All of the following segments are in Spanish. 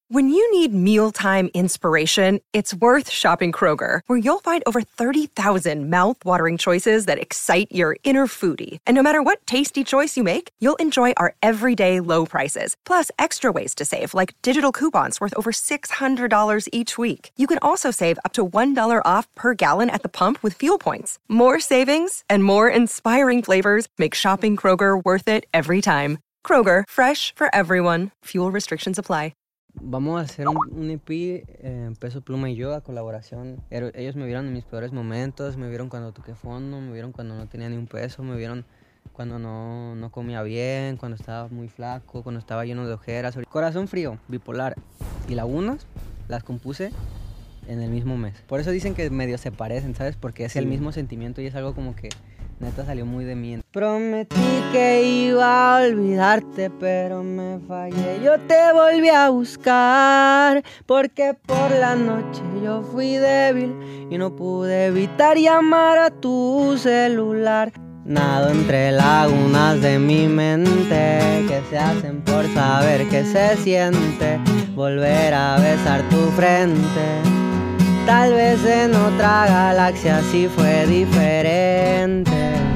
When you need mealtime inspiration, it's worth shopping Kroger, where you'll find over 30,000 mouth-watering choices that excite your inner foodie. And no matter what tasty choice you make, you'll enjoy our everyday low prices, plus extra ways to save, like digital coupons worth over $600 each week. You can also save up to $1 off per gallon at the pump with fuel points. More savings and more inspiring flavors make shopping Kroger worth it every time. Kroger, fresh for everyone. Fuel restrictions apply. Vamos a hacer un EP, Peso Pluma y yo, a colaboración. Ellos me vieron en mis peores momentos, me vieron cuando toqué fondo, me vieron cuando no tenía ni un peso, me vieron cuando no comía bien, cuando estaba muy flaco, cuando estaba lleno de ojeras. Corazón Frío, Bipolar y Lagunas las compuse en el mismo mes. Por eso dicen que medio se parecen, ¿sabes? Porque es el mismo sentimiento y es algo como que neta salió muy de mí. Prometí que iba a olvidarte, pero me fallé. Yo te volví a buscar, porque por la noche yo fui débil y no pude evitar llamar a tu celular. Nado entre lagunas de mi mente que se hacen por saber qué se siente volver a besar tu frente. Tal vez en otra galaxia sí fue diferente.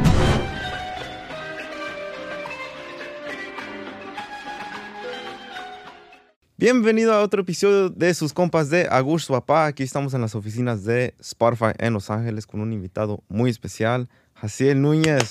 Bienvenido a otro episodio de sus compas de Agush Papá. Aquí estamos en las oficinas de Spotify en Los Ángeles con un invitado muy especial, Jaciel Núñez.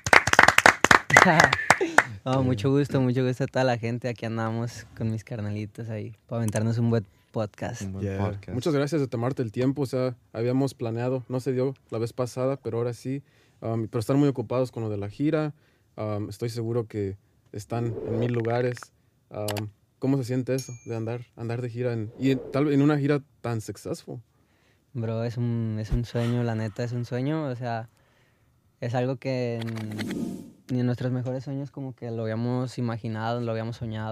Mucho gusto a toda la gente. Aquí andamos con mis carnalitos ahí para aventarnos un buen podcast. Podcast. Muchas gracias de tomarte el tiempo. O sea, habíamos planeado, no se dio la vez pasada, pero ahora sí. Pero están muy ocupados con lo de la gira. Estoy seguro que están en 1000 lugares. ¿Cómo se siente eso de andar de gira tal vez en una gira tan successful? Bro, es un sueño, la neta, es un sueño. O sea, es algo que ni en nuestros mejores sueños como que lo habíamos imaginado, lo habíamos soñado.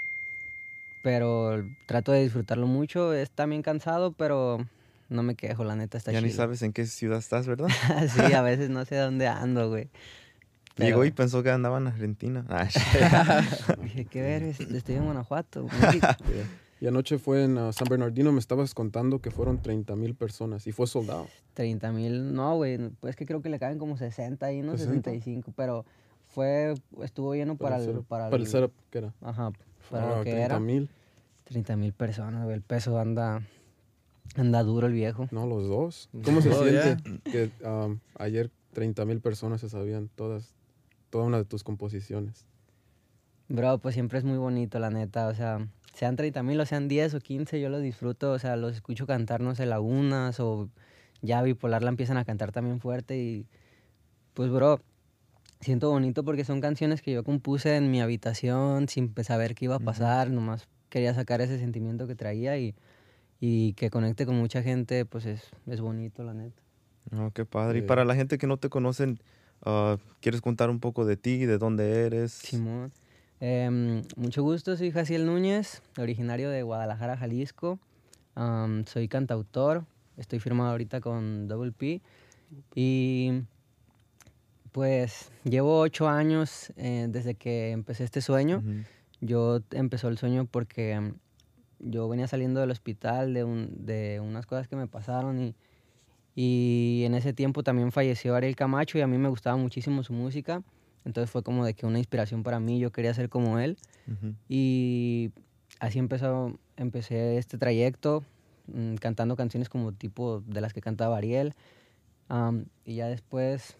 Pero trato de disfrutarlo mucho. Es también cansado, pero no me quejo, la neta está chido. Ya ni sabes en qué ciudad estás, ¿verdad? Sí, a veces no sé dónde ando, güey. Llegó y pensó que andaba en Argentina. Dije, qué ver, estoy en Guanajuato. Y anoche fue en San Bernardino, me estabas contando que fueron 30,000 personas y fue soldado. 30,000, no, güey, pues que creo que le caben como 60 ahí, ¿no? 65, pero estuvo lleno para el setup que era. Ajá, para lo que 30,000. 30,000 personas, güey, el peso anda duro el viejo. No, los dos. ¿Cómo se siente que ayer 30,000 personas se sabían toda una de tus composiciones? Bro, pues siempre es muy bonito, la neta, o sea, sean 30,000 o sean 10 o 15, yo los disfruto, o sea, los escucho cantar, no sé, Lagunas o ya Bipolar la empiezan a cantar también fuerte y pues, bro, siento bonito porque son canciones que yo compuse en mi habitación sin saber qué iba a pasar, nomás quería sacar ese sentimiento que traía y que conecte con mucha gente, pues es bonito, la neta. Oh, qué padre. Y para la gente que no te conocen, ¿quieres contar un poco de ti, de dónde eres? Simón. Mucho gusto, soy Jaciel Núñez, originario de Guadalajara, Jalisco. Soy cantautor, estoy firmado ahorita con Double P. Y pues llevo 8 años desde que empecé este sueño. Yo empezó el sueño porque yo venía saliendo del hospital de unas cosas que me pasaron y en ese tiempo también falleció Ariel Camacho y a mí me gustaba muchísimo su música. Entonces fue como de que una inspiración para mí, yo quería ser como él. Y así empecé este trayecto, cantando canciones como tipo de las que cantaba Ariel. Y ya después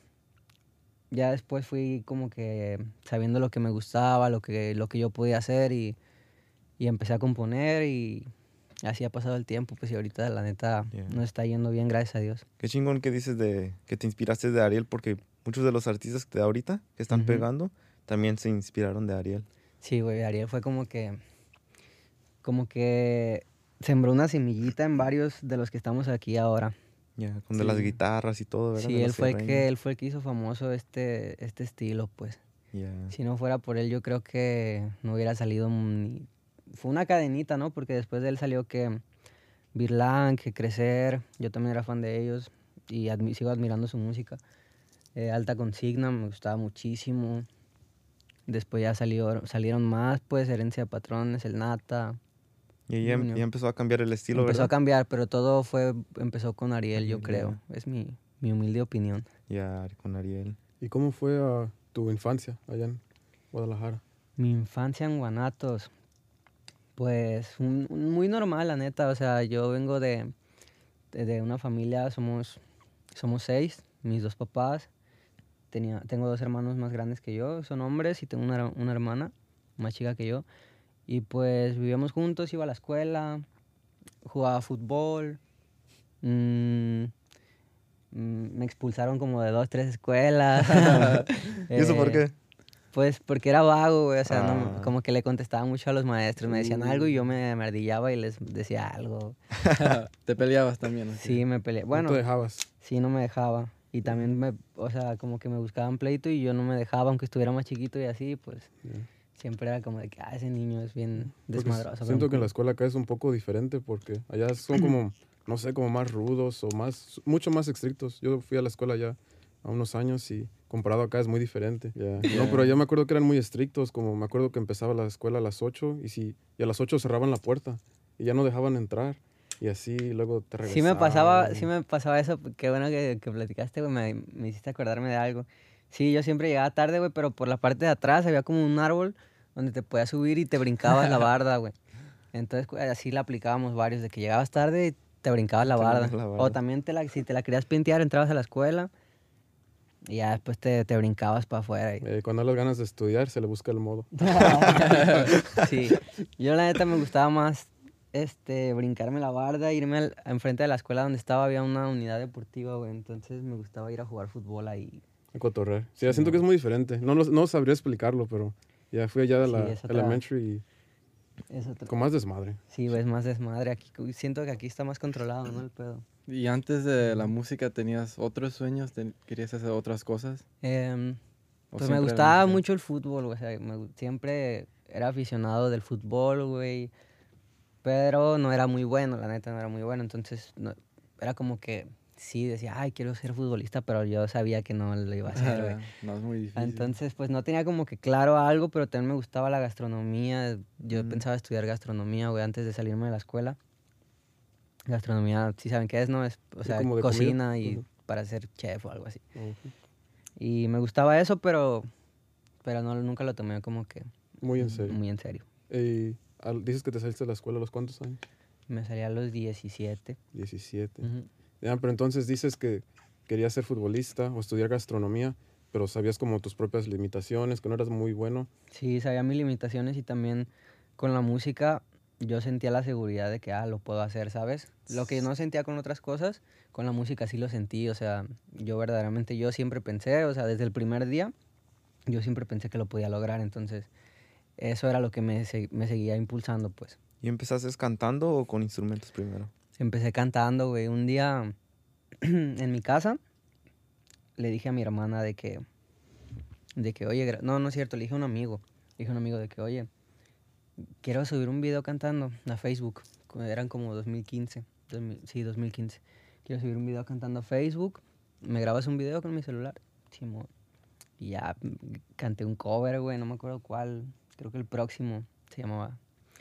fui como que sabiendo lo que me gustaba, lo que yo podía hacer y empecé a componer y así ha pasado el tiempo, pues y ahorita la neta nos está yendo bien, gracias a Dios. Qué chingón que dices que te inspiraste de Ariel, porque muchos de los artistas de ahorita que están pegando también se inspiraron de Ariel. Sí, güey, Ariel fue como que sembró una semillita en varios de los que estamos aquí ahora. Con de las guitarras y todo, ¿verdad? Sí, él fue el que hizo famoso este estilo, pues. Si no fuera por él, yo creo que no hubiera salido ni... Fue una cadenita, ¿no? Porque después de él salió que Virlán, que Crecer, yo también era fan de ellos y sigo admirando su música. Alta Consigna, me gustaba muchísimo. Después ya salieron más, pues, Herencia de Patrones, El Nata, Y ya, ya empezó a cambiar el estilo, Empezó ¿verdad? a cambiar, pero todo empezó con Ariel, yo creo. Es mi humilde opinión. Ya, con Ariel. ¿Y cómo fue tu infancia allá en Guadalajara? Mi infancia en Guanatos, pues muy normal, la neta. O sea, yo vengo de una familia, somos 6, mis 2 papás. Tengo 2 hermanos más grandes que yo, son hombres, y tengo una hermana más chica que yo. Y pues vivíamos juntos, iba a la escuela, jugaba fútbol. Me expulsaron como de 2, 3 escuelas. ¿Y eso por qué? Pues porque era vago, güey. O sea, Ah. como que le contestaba mucho a los maestros. Me decían algo y yo me ardillaba y les decía algo. ¿Te peleabas también? ¿O qué? Sí, me peleé. ¿No Bueno, te dejabas? sí, no me dejaba. Y también o sea, como que me buscaban pleito y yo no me dejaba, aunque estuviera más chiquito y así, pues siempre era como de que, ese niño es bien Porque desmadroso. siento que en la escuela acá es un poco diferente porque allá son como, no sé, como más rudos o mucho más estrictos. Yo fui a la escuela ya a unos años y comparado acá es muy diferente. No, pero allá me acuerdo que eran muy estrictos, como me acuerdo que empezaba la escuela a las 8 y a las 8 cerraban la puerta y ya no dejaban entrar. Y así luego te regresaban. Sí me pasaba eso. Qué bueno que platicaste, güey. Me hiciste acordarme de algo. Sí, yo siempre llegaba tarde, güey, pero por la parte de atrás había como un árbol donde te podías subir y te brincabas la barda, güey. Entonces, así la aplicábamos varios, de que llegabas tarde y te brincabas la barda. O también si te la querías pintear, entrabas a la escuela y ya después te brincabas para afuera. Cuando hay las ganas de estudiar, se le busca el modo. Sí, yo la neta me gustaba más brincarme la barda, irme enfrente de la escuela donde estaba, había una unidad deportiva, güey. Entonces me gustaba ir a jugar fútbol ahí. A cotorrear. Sí, ya siento que es muy diferente. No sabría explicarlo, pero ya fui allá de Sí, la es otra- elementary Es y otro- con más desmadre. Sí, es más desmadre. Aquí, siento que aquí está más controlado, ¿no? El pedo. ¿Y antes de la música tenías otros sueños? ¿Querías hacer otras cosas? ¿O Pues me siempre la gustaba música? mucho el fútbol, güey. O sea, siempre era aficionado del fútbol, güey. Pero no era muy bueno, la neta, no era muy bueno. Entonces, era como que sí, decía, ay, quiero ser futbolista, pero yo sabía que no lo iba a hacer, güey. No, es muy difícil. Entonces, pues no tenía como que claro algo, pero también me gustaba la gastronomía. Yo pensaba estudiar gastronomía, güey, antes de salirme de la escuela. Gastronomía, sí saben qué es, ¿no? Es, o Sí, sea, como de comida. cocina y Ujú. para ser chef o algo así. Ujú. Y me gustaba eso, pero no, nunca lo tomé como que Muy en serio. muy en serio. Dices que te saliste de la escuela a los cuántos años? Me salía a los 17. 17. Ujú. Ya, pero entonces dices que querías ser futbolista o estudiar gastronomía, pero sabías como tus propias limitaciones, que no eras muy bueno. Sí, sabía mis limitaciones y también con la música yo sentía la seguridad de que, lo puedo hacer, ¿sabes? Lo que no sentía con otras cosas, con la música sí lo sentí, o sea, yo siempre pensé, o sea, desde el primer día, yo siempre pensé que lo podía lograr, entonces eso era lo que me seguía impulsando, pues. ¿Y empezaste cantando o con instrumentos primero? Empecé cantando, güey, un día en mi casa le dije a mi hermana de que oye, no es cierto, le dije a un amigo de que, oye, quiero subir un video cantando a Facebook. Eran como 2015. 2015. Quiero subir un video cantando a Facebook. ¿Me grabas un video con mi celular? Simón. Y ya canté un cover, güey. No me acuerdo cuál. Creo que el próximo se llamaba.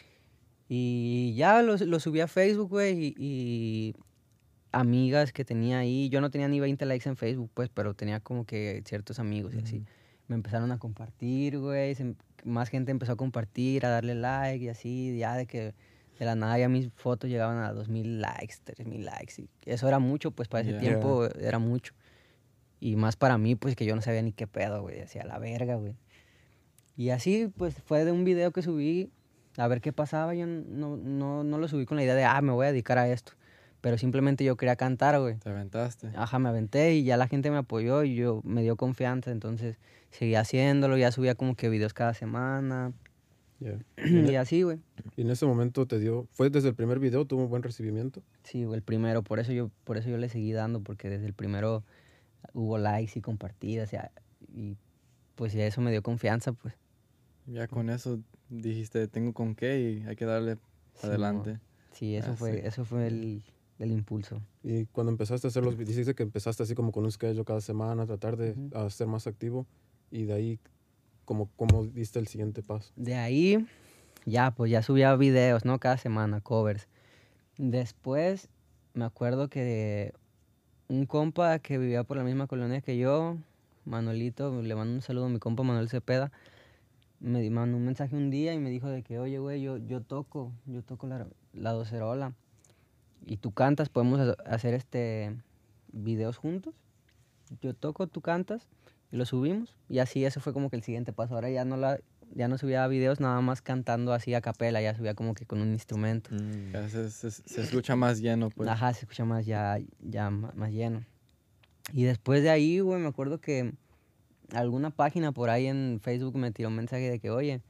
Y ya lo subí a Facebook, güey. Y amigas que tenía ahí. Yo no tenía ni 20 likes en Facebook, pues, pero tenía como que ciertos amigos y así. Me empezaron a compartir, güey. Más gente empezó a compartir, a darle like y así. Ya de que de la nada ya mis fotos llegaban a 2000 likes, 3000 likes. Y eso era mucho, pues para ese Yeah. tiempo era mucho. Y más para mí, pues que yo no sabía ni qué pedo, güey. Decía la verga, güey. Y así, pues fue de un video que subí a ver qué pasaba. Yo no lo subí con la idea de, me voy a dedicar a esto. Pero simplemente yo quería cantar, güey. Te aventaste. Ajá, me aventé y ya la gente me apoyó y me dio confianza, entonces seguí haciéndolo, ya subía como que videos cada semana Yeah. y así, güey. Y en ese momento fue desde el primer video, tuvo un buen recibimiento. Sí, güey, el primero, por eso yo le seguí dando, porque desde el primero hubo likes y compartidas y pues ya eso me dio confianza, pues. Ya con eso dijiste, tengo con qué y hay que darle Sí, adelante. Sí, eso Sí. fue el impulso. Y cuando empezaste a hacer los videos, dices que empezaste así como con un schedule cada semana, tratar de ser más activo. Y de ahí, ¿cómo diste el siguiente paso? De ahí ya, pues ya subía videos, ¿no? Cada semana, covers. Después, me acuerdo que un compa que vivía por la misma colonia que yo, Manuelito, le mando un saludo a mi compa Manuel Cepeda, me mandó un mensaje un día y me dijo de que, oye, güey, yo toco la docerola. Y tú cantas, podemos hacer videos juntos. Yo toco, tú cantas y lo subimos. Y así ese fue como que el siguiente paso. Ahora ya no subía videos nada más cantando así a capela, ya subía como que con un instrumento. Ya se escucha más lleno, pues. Ajá, se escucha más más lleno. Y después de ahí, güey, me acuerdo que alguna página por ahí en Facebook me tiró un mensaje de que, oye,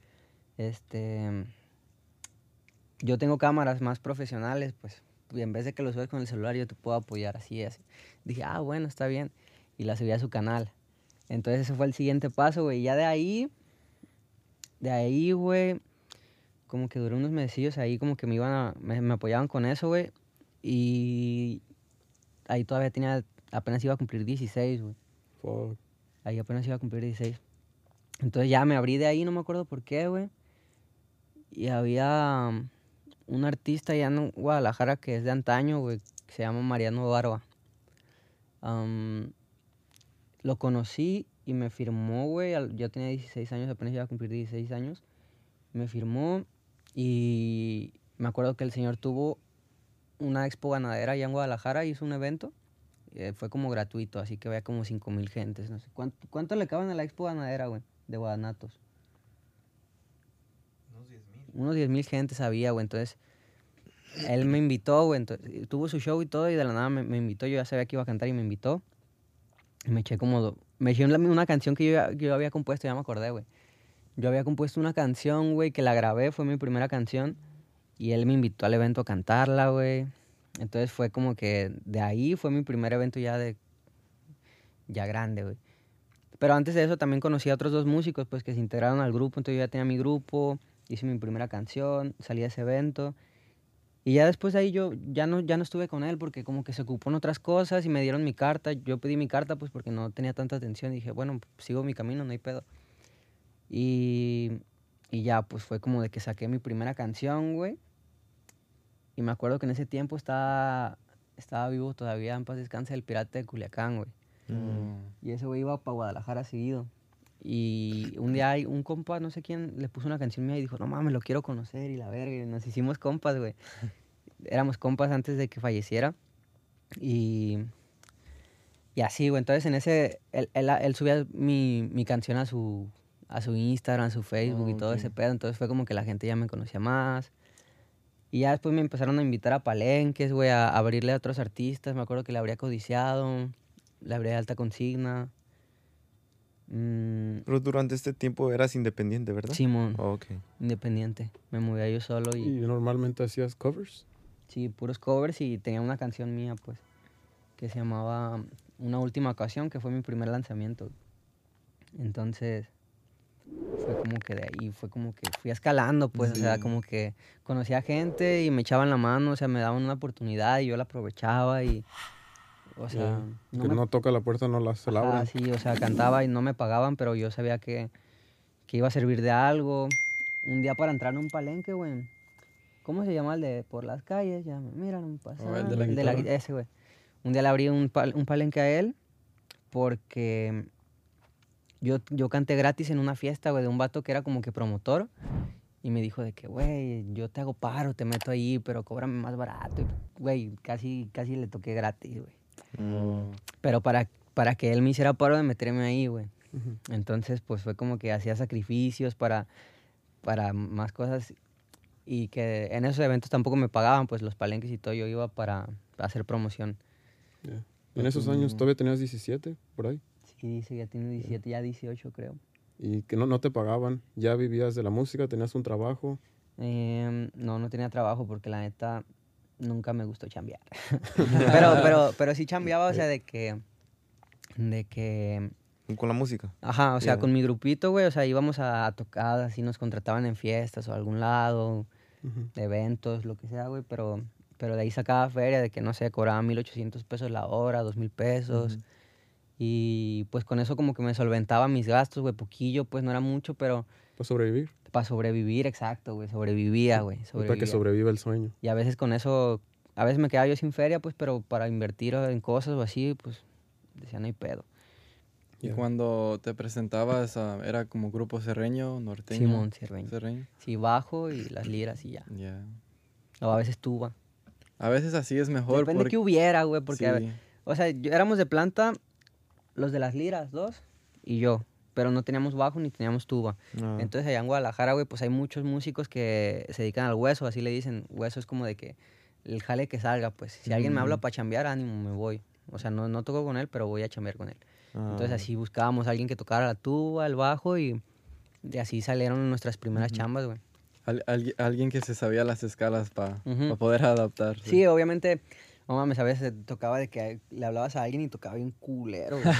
yo tengo cámaras más profesionales, pues, y en vez de que lo subas con el celular, yo te puedo apoyar así y así. Dije, bueno, está bien. Y la subí a su canal. Entonces ese fue el siguiente paso, güey. Ya de ahí, güey, como que duré unos mesillos ahí, como que me apoyaban con eso, güey. Y ahí todavía apenas iba a cumplir 16, güey. Fuck. Ahí apenas iba a cumplir 16. Entonces ya me abrí de ahí, no me acuerdo por qué, güey. Y había un artista allá en Guadalajara que es de antaño, güey, que se llama Mariano Barba. Lo conocí y me firmó, güey. Yo tenía 16 años, apenas iba a cumplir 16 años. Me firmó y me acuerdo que el señor tuvo una expo ganadera allá en Guadalajara, hizo un evento. Fue como gratuito, así que había como 5,000 gentes. No sé. ¿Cuánto le caben a la expo ganadera, güey? De Guadanatos. Unos 10,000 gentes había, güey. Entonces, él me invitó, güey. Tuvo su show y todo, y de la nada me invitó. Yo ya sabía que iba a cantar y me invitó. Y me eché una canción que yo había compuesto, ya me acordé, güey. Yo había compuesto una canción, güey, que la grabé, fue mi primera canción. Y él me invitó al evento a cantarla, güey. Entonces fue como que de ahí fue mi primer evento ya grande, güey. Pero antes de eso también conocí a otros 2 músicos, pues, que se integraron al grupo. Entonces yo ya tenía mi grupo, hice mi primera canción, salí a ese evento. Y ya después de ahí yo ya no estuve con él porque como que se ocupó en otras cosas y me dieron mi carta. Yo pedí mi carta, pues, porque no tenía tanta atención. Y dije, bueno, pues, sigo mi camino, no hay pedo. Y ya, pues, fue como de que saqué mi primera canción, güey. Y me acuerdo que en ese tiempo estaba vivo todavía, en paz descanse, el Pirata de Culiacán, güey. Y ese güey iba para Guadalajara seguido. Y un día un compa, no sé quién, le puso una canción mía y dijo, no mames, lo quiero conocer y la verga. Y nos hicimos compas, güey. Éramos compas antes de que falleciera. Y así, güey. Entonces en ese, él subía mi canción a su Instagram, a su Facebook y todo ese pedo. Entonces fue como que la gente ya me conocía más. Y ya después me empezaron a invitar a palenques, güey, a abrirle a otros artistas. Me acuerdo que le abría Codiciado, le abría Alta Consigna. Pero durante este tiempo eras independiente, ¿verdad? Simón, Okay. Independiente. Me movía yo solo ¿Y normalmente hacías covers? Sí, puros covers y tenía una canción mía, pues, que se llamaba Una Última Ocasión, que fue mi primer lanzamiento. Entonces, fue como que de ahí, fue como que fui escalando, pues, sí. O sea, como que conocía gente y me echaban la mano, o sea, me daban una oportunidad y yo la aprovechaba y, o sea... No toca la puerta, no se la abren. Sí, o sea, cantaba y no me pagaban, pero yo sabía que iba a servir de algo. Un día para entrar en un palenque, güey. ¿Cómo se llama el de por las calles? Ya me miran, pasando. El de la guitarra. Ese, güey. Un día le abrí un palenque a él porque... Yo canté gratis en una fiesta, güey, de un vato que era como que promotor. Y me dijo de que, güey, yo te hago paro, te meto ahí, pero cóbrame más barato. Güey, casi le toqué gratis, güey. Pero para que él me hiciera paro de meterme ahí, güey. Entonces, pues fue como que hacía sacrificios para más cosas. Y que en esos eventos tampoco me pagaban, pues los palenques y todo. Yo iba para hacer promoción. Yeah. ¿En esos años todavía tenías 17, por ahí? Sí, ya tiene 17, ya 18 creo. ¿Y que no te pagaban? ¿Ya vivías de la música? ¿Tenías un trabajo? No tenía trabajo porque la neta nunca me gustó chambear. pero sí chambeaba, o sea, de que... ¿Con la música? Ajá, o sea, con mi grupito, güey, o sea, íbamos a tocar, así nos contrataban en fiestas o a algún lado, eventos, lo que sea, güey, pero de ahí sacaba feria, de que, no sé, cobraba 1,800 pesos la hora, 2,000 pesos. Y pues con eso como que me solventaba mis gastos, güey, poquillo, pues no era mucho, pero... ¿Para sobrevivir? Para sobrevivir, exacto, güey. Sobrevivía, güey. Para que sobreviva el sueño. Y a veces con eso, a veces me quedaba yo sin feria, pues, pero para invertir en cosas o así, pues, decía, no hay pedo. ¿Y cuando te presentabas, era como grupo serreño, norteño? Simón, serreño. Sí, bajo y las liras y ya. Ya. O a veces tuba. A veces así es mejor. Depende que hubiera, güey, porque, sí. O sea, éramos de planta, los de las liras, 2, y yo. Pero no teníamos bajo ni teníamos tuba. Entonces allá en Guadalajara, güey, pues hay muchos músicos que se dedican al hueso, así le dicen. Hueso es como de que el jale que salga, pues. Si alguien me habla para chambear, ánimo, me voy. O sea, no toco con él, pero voy a chambear con él. Entonces así buscábamos a alguien que tocara la tuba, el bajo, y así salieron nuestras primeras chambas, güey. Alguien que se sabía las escalas para poder adaptarse. Sí, obviamente, no mames, a veces tocaba de que le hablabas a alguien y tocaba bien culero, güey.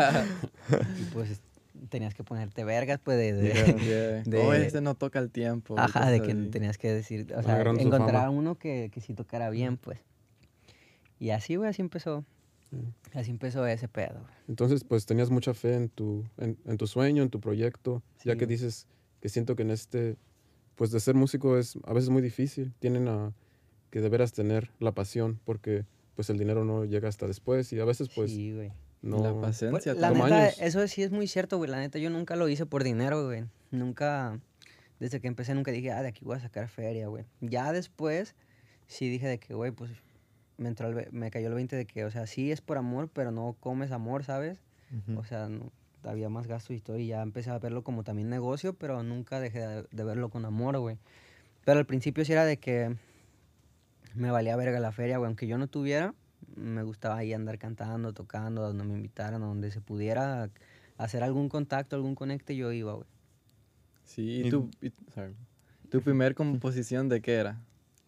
Y pues tenías que ponerte vergas, pues, este no toca el tiempo. Ajá, de que tenías que decir, o sea, encontrar a uno que sí tocara bien, pues. Y así, güey, así empezó. Así empezó ese pedo. Entonces, pues, tenías mucha fe en tu sueño, en tu proyecto. Sí. Ya que dices que siento que en pues, de ser músico es a veces muy difícil. Tienen que de veras tener la pasión, porque, pues, el dinero no llega hasta después. Y a veces, pues, sí, güey. No. La paciencia. Pues, la neta, eso sí es muy cierto, güey. La neta, yo nunca lo hice por dinero, güey. Nunca, desde que empecé, nunca dije, de aquí voy a sacar feria, güey. Ya después, sí dije de que, güey, pues, me cayó el 20 de que, o sea, sí es por amor, pero no comes amor, ¿sabes? O sea, no, había más gasto y todo, y ya empecé a verlo como también negocio, pero nunca dejé de verlo con amor, güey. Pero al principio sí era de que me valía verga la feria, güey. Aunque yo no tuviera, me gustaba ahí andar cantando, tocando, donde me invitaran, a donde se pudiera hacer algún contacto, algún conecte, yo iba, güey. Sí, ¿y tu primer composición de qué era?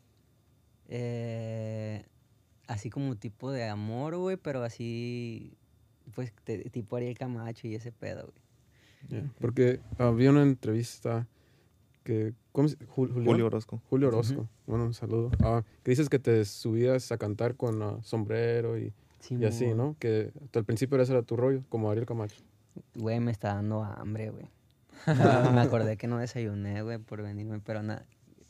Así como tipo de amor, güey, pero así, pues, tipo Ariel Camacho y ese pedo, güey. Porque había una entrevista que... ¿Cómo se llama? Julio Orozco. Julio Orozco. Bueno, un saludo. Que dices que te subías a cantar con sombrero y así, ¿no? Que al principio ese era tu rollo, como Ariel Camacho. Güey, me está dando hambre, güey. Me acordé que no desayuné, güey, por venirme, pero nada.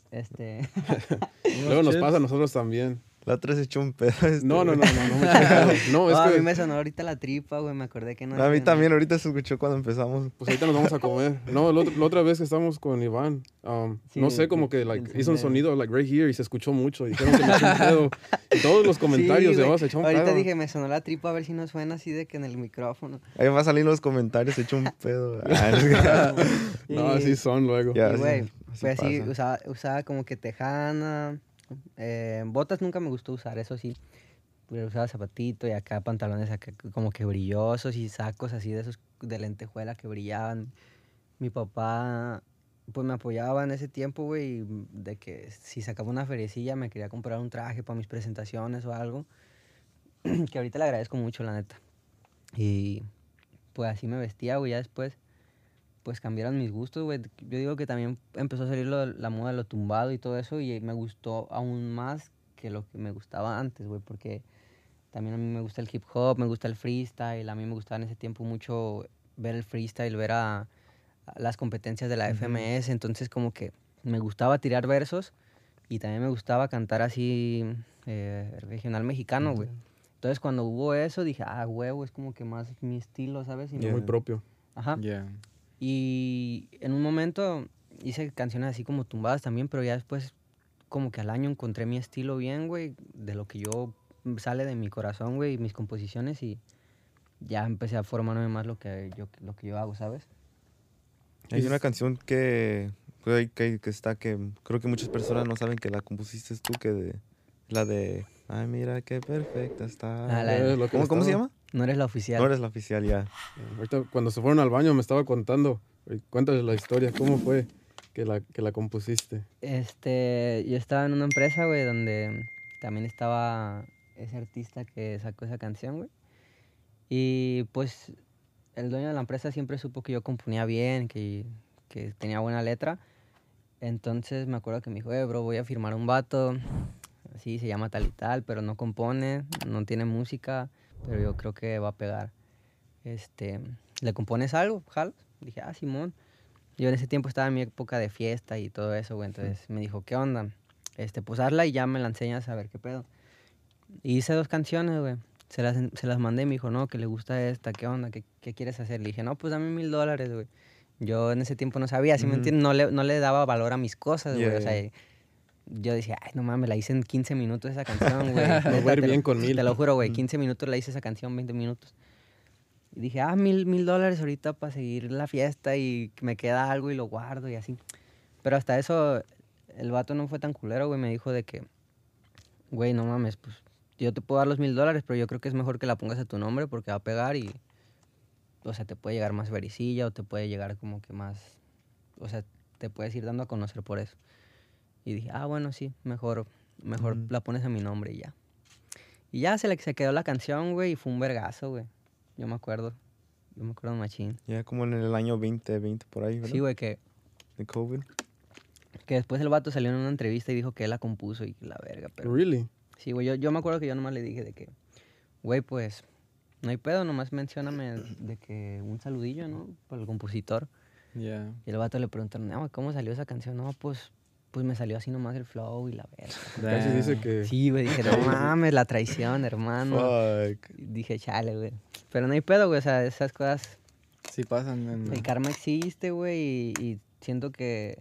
Luego nos pasa a nosotros también. La otra se echó un pedo. No me quedo. No, es que... a mí me sonó ahorita la tripa, güey. Me acordé que no. A mí también ahorita se escuchó cuando empezamos. Pues ahorita nos vamos a comer. No, la otra vez que estábamos con Iván, sí, no sé, como que hizo un sonido right here y se escuchó mucho. Y dijeron que me echó un pedo. Y todos los comentarios de se echó un pedo. Ahorita dije, me sonó la tripa, a ver si no suena así de que en el micrófono. Ahí va a salir los comentarios, se echó un pedo. No, así son luego. Y güey, fue así, usaba como que tejana. Botas nunca me gustó usar, eso sí. Pero usaba zapatito y acá pantalones acá como que brillosos y sacos así de esos de lentejuela que brillaban. Mi papá pues me apoyaba en ese tiempo, güey, de que si sacaba una feriecilla me quería comprar un traje para mis presentaciones o algo. Que ahorita le agradezco mucho, la neta. Y pues así me vestía, güey, ya después pues cambiaron mis gustos, güey. Yo digo que también empezó a salir la moda de lo tumbado y todo eso, y me gustó aún más que lo que me gustaba antes, güey, porque también a mí me gusta el hip hop, me gusta el freestyle, a mí me gustaba en ese tiempo mucho ver el freestyle, ver a las competencias de la FMS, entonces como que me gustaba tirar versos y también me gustaba cantar así regional mexicano, güey. Entonces cuando hubo eso dije, huevo, es como que más mi estilo, ¿sabes? Y muy propio. Ajá. Y en un momento hice canciones así como tumbadas también, pero ya después como que al año encontré mi estilo bien, güey, de lo que yo sale de mi corazón, güey, y mis composiciones, y ya empecé a formarme más lo que yo hago, ¿sabes? Hay una canción que está, que creo que muchas personas no saben que la compusiste tú, la de ay, mira qué perfecta está. ¿Cómo se llama? No eres la oficial. No eres la oficial, ya. Ahorita cuando se fueron al baño me estaba contando. Cuéntales la historia. ¿Cómo fue que la compusiste? Yo estaba en una empresa, güey, donde también estaba ese artista que sacó esa canción, güey. Y pues el dueño de la empresa siempre supo que yo componía bien, que tenía buena letra. Entonces me acuerdo que me dijo, bro, voy a firmar un vato. Así se llama tal y tal, pero no compone, no tiene música, pero yo creo que va a pegar. ¿Le compones algo? ¿Jalas? Dije, Simón. Yo en ese tiempo estaba en mi época de fiesta y todo eso, güey. Entonces me dijo, ¿qué onda? Pues hazla y ya me la enseñas a ver qué pedo. Y hice 2 canciones, güey. Se las mandé y me dijo, no, que le gusta esta, ¿qué onda? ¿Qué quieres hacer? Le dije, no, pues dame $1,000, güey. Yo en ese tiempo no sabía, ¿sí me entiendes? No le daba valor a mis cosas, güey. O sea, yo decía, ay, no mames, la hice en 15 minutos esa canción, güey. Me voy a ir bien con 1,000. Te lo juro, güey, 15 minutos la hice esa canción, 20 minutos. Y dije, $1,000 ahorita para seguir la fiesta y me queda algo y lo guardo y así. Pero hasta eso, el vato no fue tan culero, güey. Me dijo de que, güey, no mames, pues yo te puedo dar los $1,000, pero yo creo que es mejor que la pongas a tu nombre porque va a pegar y, o sea, te puede llegar más vericilla o te puede llegar como que más, o sea, te puedes ir dando a conocer por eso. Y dije, bueno, sí, mejor la pones a mi nombre y ya. Y ya se quedó la canción, güey, y fue un vergazo, güey. Yo me acuerdo machín. Ya como en el año 2020 por ahí, ¿verdad? Sí, güey, que de COVID. Que después el vato salió en una entrevista y dijo que él la compuso y que la verga, pero... ¿Really? Sí, güey, yo me acuerdo que yo nomás le dije de que, güey, pues, no hay pedo, nomás mencióname de que un saludillo, ¿no? Para el compositor. Yeah. Y el vato le preguntó, no, ¿cómo salió esa canción? No, pues me salió así nomás el flow y la verga. Casi dice que... Sí, güey, dije, no mames, la traición, hermano. Fuck. Dije, chale, güey. Pero no hay pedo, güey, o sea, esas cosas... Sí pasan. El karma existe, güey, y siento que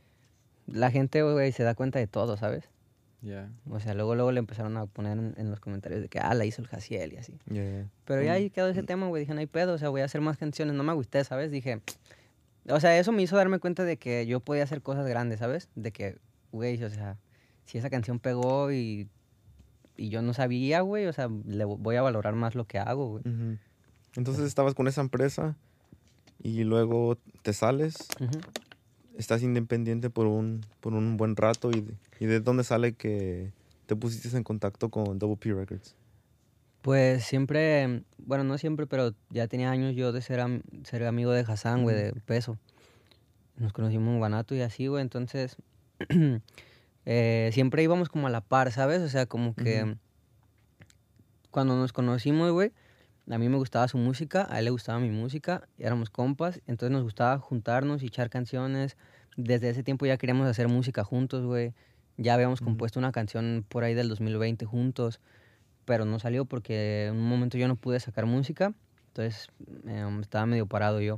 la gente, güey, se da cuenta de todo, ¿sabes? Ya. Yeah. O sea, luego le empezaron a poner en los comentarios de que, la hizo el Jaciel y así. Yeah. Pero ya ahí quedó ese tema, güey, dije, no hay pedo, o sea, voy a hacer más canciones. No me agüité, ¿sabes? Dije... O sea, eso me hizo darme cuenta de que yo podía hacer cosas grandes, ¿sabes? De que, güey, o sea, si esa canción pegó y yo no sabía, güey, o sea, le voy a valorar más lo que hago, güey. Uh-huh. Entonces estabas con esa empresa y luego te sales, estás independiente por un buen rato y ¿de dónde sale que te pusiste en contacto con Double P Records? Pues siempre, bueno, no siempre, pero ya tenía años yo de ser amigo de Hassan, güey, de Peso. Nos conocimos en Guanato y así, güey, entonces siempre íbamos como a la par, ¿sabes? O sea, como que cuando nos conocimos, güey, a mí me gustaba su música, a él le gustaba mi música, y éramos compas, entonces nos gustaba juntarnos y echar canciones. Desde ese tiempo ya queríamos hacer música juntos, güey. Ya habíamos compuesto una canción por ahí del 2020 juntos, pero no salió porque en un momento yo no pude sacar música, entonces estaba medio parado yo.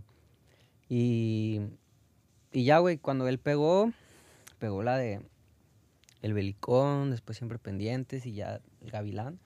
Y ya, güey, cuando él pegó la de El Belicón, después Siempre Pendientes y ya El Gavilán.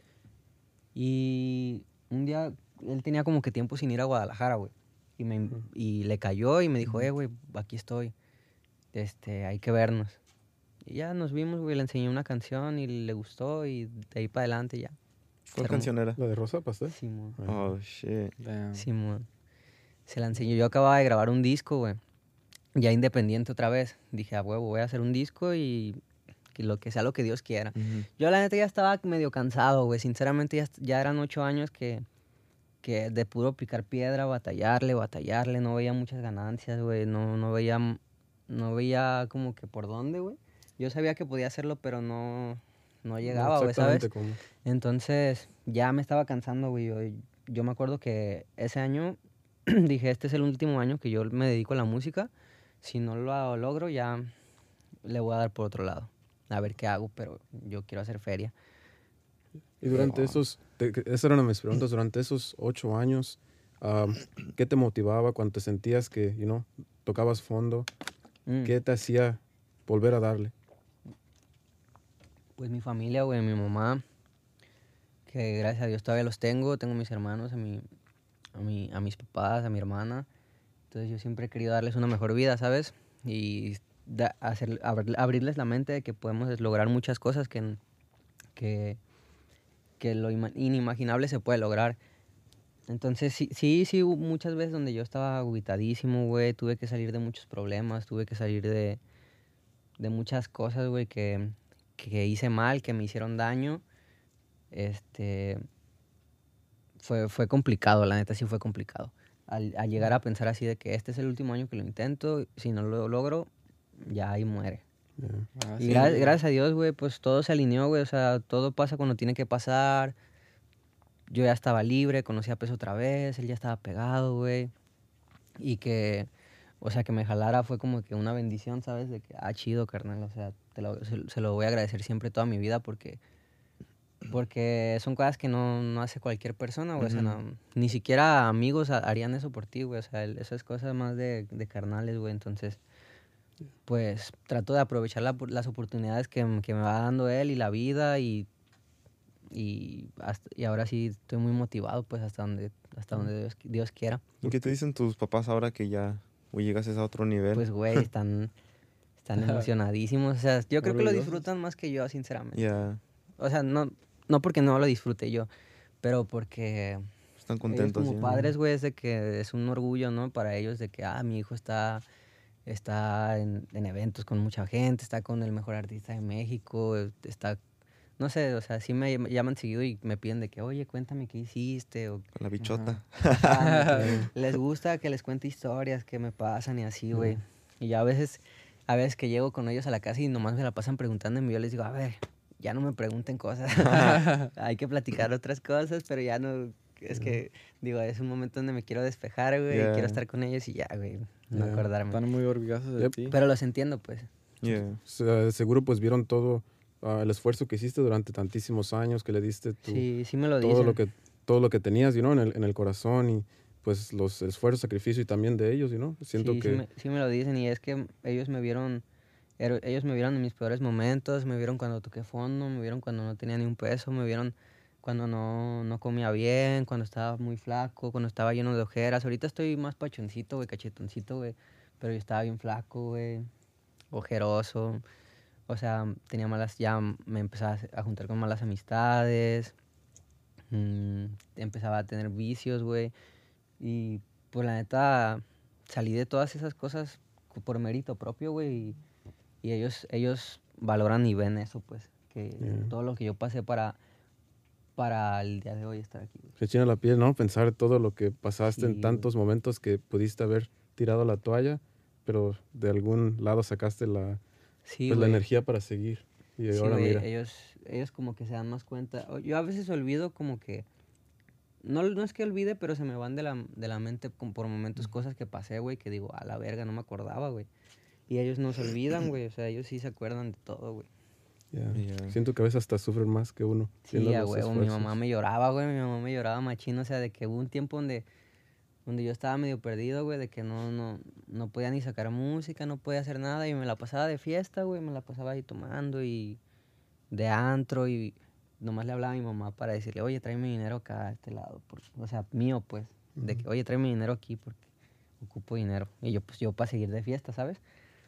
Y un día él tenía como que tiempo sin ir a Guadalajara, güey. Y le cayó y me dijo, güey, aquí estoy. Hay que vernos. Y ya nos vimos, güey, le enseñé una canción y le gustó y de ahí para adelante ya. ¿Cuál canción era? ¿La de Rosa Pastel? Simón. Oh, shit. Simón. Se la enseñó. Yo acababa de grabar un disco, güey. Ya independiente otra vez. Dije, a huevo, voy a hacer un disco y lo que sea lo que Dios quiera. Yo la neta ya estaba medio cansado, güey. Sinceramente ya eran 8 años que de puro picar piedra, batallarle, no veía muchas ganancias, güey. No veía como que por dónde, güey. Yo sabía que podía hacerlo, pero no llegaba, güey, ¿sabes? Cómo. Entonces ya me estaba cansando, güey. Yo me acuerdo que ese año dije, este es el último año que yo me dedico a la música. Si no lo logro, ya le voy a dar por otro lado. A ver qué hago, pero yo quiero hacer feria. Y durante esas eran mis preguntas, durante esos 8 años, ¿qué te motivaba cuando te sentías que, tocabas fondo? ¿Qué te hacía volver a darle? Pues mi familia, güey, mi mamá, que gracias a Dios todavía los tengo mis hermanos, a mis papás, a mi hermana. Entonces yo siempre he querido darles una mejor vida, ¿sabes? Y abrirles la mente de que podemos lograr muchas cosas que lo inimaginable se puede lograr. Entonces sí, muchas veces donde yo estaba agüitadísimo, güey, tuve que salir de muchos problemas, tuve que salir de muchas cosas, güey, que hice mal, que me hicieron daño. Fue complicado, la neta sí fue complicado. Al llegar a pensar así de que este es el último año que lo intento, si no lo logro, ya ahí muere. Yeah. Y gracias a Dios, güey, pues todo se alineó, güey, o sea, todo pasa cuando tiene que pasar. Yo ya estaba libre, conocí a Peso otra vez, él ya estaba pegado, güey. Y que o sea, que me jalara fue como que una bendición, ¿sabes? De que, chido, carnal, o sea, se lo voy a agradecer siempre toda mi vida porque son cosas que no hace cualquier persona, güey. O sea, ni siquiera amigos harían eso por ti, güey. O sea, esas cosas más de carnales, güey. Entonces, pues, trato de aprovechar las oportunidades que me va dando él y la vida y ahora sí estoy muy motivado, pues, hasta donde Dios quiera. ¿Y qué te dicen tus papás ahora que ya llegas a otro nivel? Pues, güey, están emocionadísimos. O sea, yo creo que lo disfrutan más que yo, sinceramente. Ya. O sea, no porque no lo disfrute yo, pero porque están contentos. Ellos como padres, güey, es de que es un orgullo, ¿no? Para ellos de que, mi hijo está en eventos con mucha gente, está con el mejor artista de México, está, no sé, o sea, sí me llaman seguido y me piden de que, oye, cuéntame qué hiciste. O, la bichota. Les gusta que les cuente historias que me pasan y así, güey. Y ya a veces que llego con ellos a la casa y nomás me la pasan preguntándome, yo les digo, a ver, ya no me pregunten cosas. Hay que platicar otras cosas, pero ya no. Es que, digo, es un momento donde me quiero despejar, güey. Y quiero estar con ellos y ya, güey. No acordarme. Están muy orgullosos de ti. Pero los entiendo, pues. Seguro, pues, vieron todo el esfuerzo que hiciste durante tantísimos años, que le diste sí me lo dicen. Todo lo que tenías, en el corazón y, pues, los esfuerzos, sacrificio y también de ellos, Siento que... Sí me lo dicen y es que ellos me vieron en mis peores momentos, me vieron cuando toqué fondo, me vieron cuando no tenía ni un peso, me vieron cuando no comía bien, cuando estaba muy flaco, cuando estaba lleno de ojeras. Ahorita estoy más pachoncito, güey, cachetoncito, güey, pero yo estaba bien flaco, güey, ojeroso. O sea, ya me empezaba a juntar con malas amistades, empezaba a tener vicios, güey, y pues la neta salí de todas esas cosas por mérito propio, güey, y ellos valoran y ven eso, pues, que todo lo que yo pasé para el día de hoy estar aquí. Se china la piel, ¿no? Pensar todo lo que pasaste en tantos momentos que pudiste haber tirado la toalla, pero de algún lado sacaste la energía para seguir. Y ahora mira. Ellos como que se dan más cuenta. Yo a veces olvido como que, no es que olvide, pero se me van de la mente por momentos cosas que pasé, güey, que digo, a la verga, no me acordaba, güey. Y ellos no se olvidan, güey, o sea, ellos sí se acuerdan de todo, güey. Siento que a veces hasta sufren más que uno. Sí, güey, mi mamá me lloraba, güey, machín, o sea, de que hubo un tiempo donde yo estaba medio perdido, güey, de que no podía ni sacar música, no podía hacer nada y me la pasaba de fiesta, güey, me la pasaba ahí tomando y de antro y nomás le hablaba a mi mamá para decirle, oye, tráeme dinero acá a este lado, o sea, mío, pues, de que, oye, tráeme dinero aquí porque ocupo dinero. Y yo para seguir de fiesta, ¿sabes?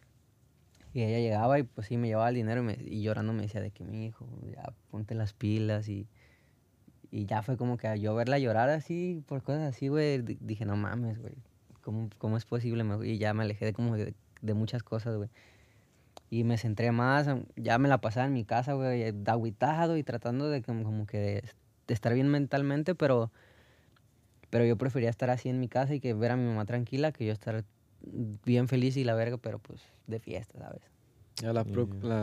Y ella llegaba y pues sí, me llevaba el dinero y llorando me decía de que mi hijo, ya ponte las pilas y ya fue como que yo verla llorar así por cosas así, güey, dije, no mames, güey, ¿cómo es posible? Y ya me alejé de muchas cosas, güey. Y me centré más, ya me la pasaba en mi casa, güey, agüitado y tratando de como que de estar bien mentalmente, pero yo prefería estar así en mi casa y que ver a mi mamá tranquila que yo estar bien feliz y la verga, pero pues de fiesta, ¿sabes? Ya la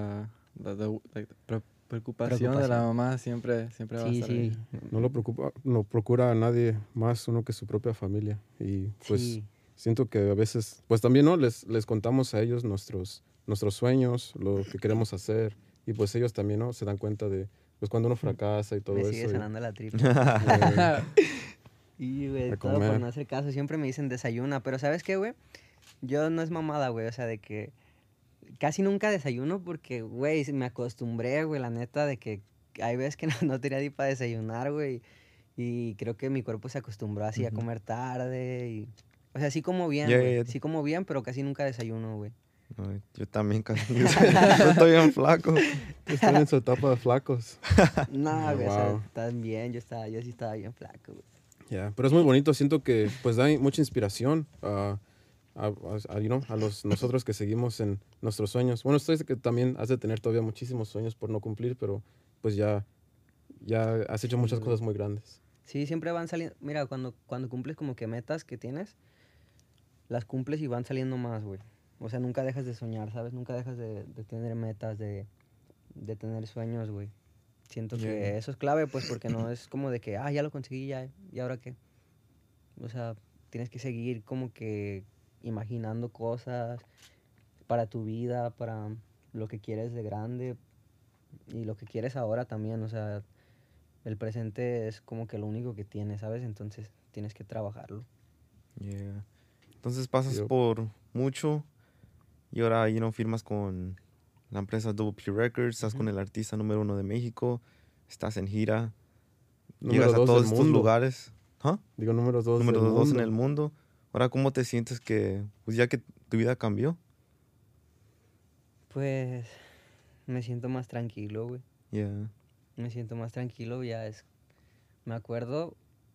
preocupación de la mamá siempre va a estar ahí. No procura a nadie más uno que su propia familia. Y pues siento que a veces, pues también, ¿no? Les contamos a ellos nuestros sueños, lo que queremos hacer. Y pues ellos también, ¿no? Se dan cuenta de, pues cuando uno fracasa y todo eso. Me sigue sonando la tripa. Y, güey, todo por no hacer caso. Siempre me dicen desayuna. Pero ¿sabes qué, güey? Yo no es mamada, güey. O sea, de que casi nunca desayuno porque, güey, me acostumbré, güey, la neta, de que hay veces que no tenía ni para desayunar, güey. Y creo que mi cuerpo se acostumbró así a comer tarde. Y, o sea, sí como bien, güey. Sí como bien, pero casi nunca desayuno, güey. Ay, yo también casi. Yo estoy bien flaco. Estoy en su etapa de flacos. No, güey, o sea, estás bien. Yo sí estaba bien flaco, güey. Pero es muy bonito. Siento que pues da mucha inspiración a nosotros que seguimos en nuestros sueños. Bueno, estoy que también has de tener todavía muchísimos sueños por no cumplir, pero pues ya has hecho muchas cosas muy grandes. Sí, siempre van saliendo. Mira, cuando cumples como que metas que tienes, las cumples y van saliendo más, güey. O sea, nunca dejas de soñar, ¿sabes? Nunca dejas de tener metas, de tener sueños, güey. Siento que eso es clave, pues, porque no es como de que, ya lo conseguí, ya, ¿y ahora qué? O sea, tienes que seguir como que imaginando cosas para tu vida, para lo que quieres de grande y lo que quieres ahora también. O sea, el presente es como que lo único que tienes, ¿sabes? Entonces tienes que trabajarlo. Yeah. Entonces pasas por mucho y ahora, firmas con la empresa Double P Records, estás con el artista número 1 de México, estás en gira, llegas a todos estos lugares. ¿Ah? Digo, número 2 número 2 en el mundo. Ahora, ¿cómo te sientes que, pues ya que tu vida cambió? Pues me siento más tranquilo, güey. Yeah. Me siento más tranquilo, me acuerdo,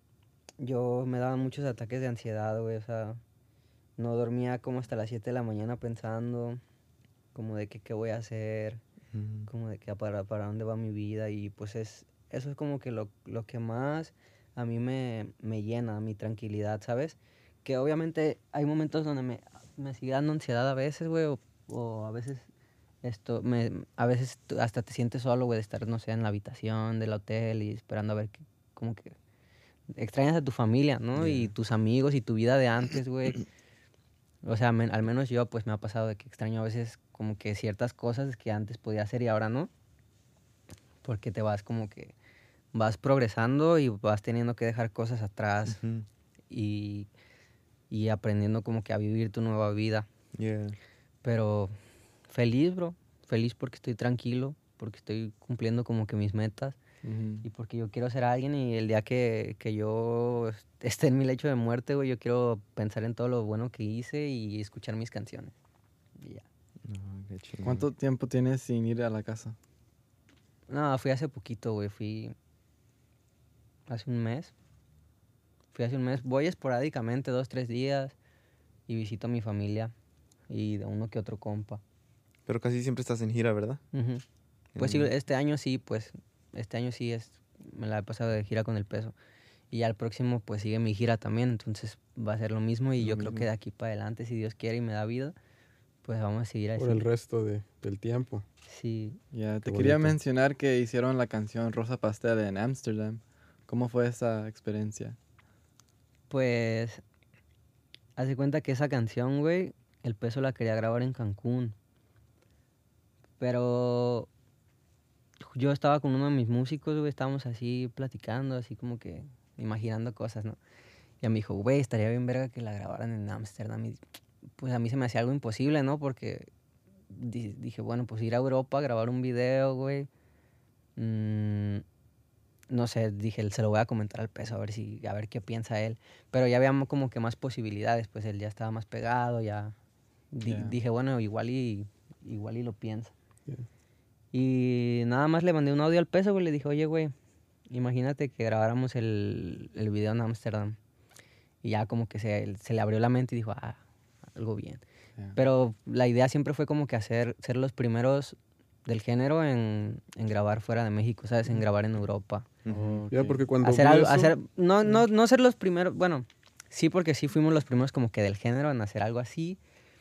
yo me daban muchos ataques de ansiedad, güey, o sea, no dormía como hasta las 7 de la mañana pensando como de que qué voy a hacer, como de que para dónde va mi vida, y pues eso es como que lo que más a mí me llena, mi tranquilidad, ¿sabes? Que obviamente hay momentos donde me sigue dando ansiedad a veces, güey, o a veces a veces hasta te sientes solo, güey, de estar, no sé, en la habitación del hotel y esperando a ver como que extrañas a tu familia, ¿no? Yeah. Y tus amigos y tu vida de antes, güey. O sea, al menos yo, pues, me ha pasado de que extraño a veces como que ciertas cosas que antes podía hacer y ahora no. Porque te vas como que, vas progresando y vas teniendo que dejar cosas atrás y aprendiendo como que a vivir tu nueva vida. Yeah. Pero feliz, bro. Feliz porque estoy tranquilo, porque estoy cumpliendo como que mis metas. Y porque yo quiero ser alguien, y el día que yo esté en mi lecho de muerte, güey, yo quiero pensar en todo lo bueno que hice y escuchar mis canciones. Y ya. Qué chingón. ¿Cuánto tiempo tienes sin ir a la casa? No, fui hace poquito, güey. Fui hace un mes. Voy esporádicamente 2, 3 días y visito a mi familia y de uno que otro compa. Pero casi siempre estás en gira, ¿verdad? Pues sí, este año sí, me la he pasado de gira con El Peso. Y ya el próximo, pues sigue mi gira también, entonces va a ser lo mismo. Y yo creo que de aquí para adelante, si Dios quiere y me da vida, pues vamos a seguir así. Por el resto del tiempo. Sí. Ya, te Qué quería bonito. mencionar que hicieron la canción Rosa Pastel en Ámsterdam. ¿Cómo fue esa experiencia? Pues, haz de cuenta que esa canción, güey, El Peso la quería grabar en Cancún. Pero yo estaba con uno de mis músicos, güey, estábamos así platicando, así como que imaginando cosas, ¿no? Y me dijo, güey, estaría bien verga que la grabaran en Ámsterdam. Y pues a mí se me hacía algo imposible, ¿no? Porque dije, bueno, pues ir a Europa a grabar un video, güey. No sé, dije, se lo voy a comentar al Peso, a ver qué piensa él. Pero ya había como que más posibilidades, pues él ya estaba más pegado, ya. Dije, bueno, igual y lo piensa. Yeah. Y nada más le mandé un audio al Peso, güey, le dije, oye, güey, imagínate que grabáramos el video en Ámsterdam. Y ya como que se le abrió la mente y dijo, algo bien. Yeah. Pero la idea siempre fue como que ser los primeros del género en grabar fuera de México, ¿sabes? En grabar en Europa. Ya, porque cuando no ser los primeros, bueno, sí, porque sí fuimos los primeros como que del género en hacer algo así,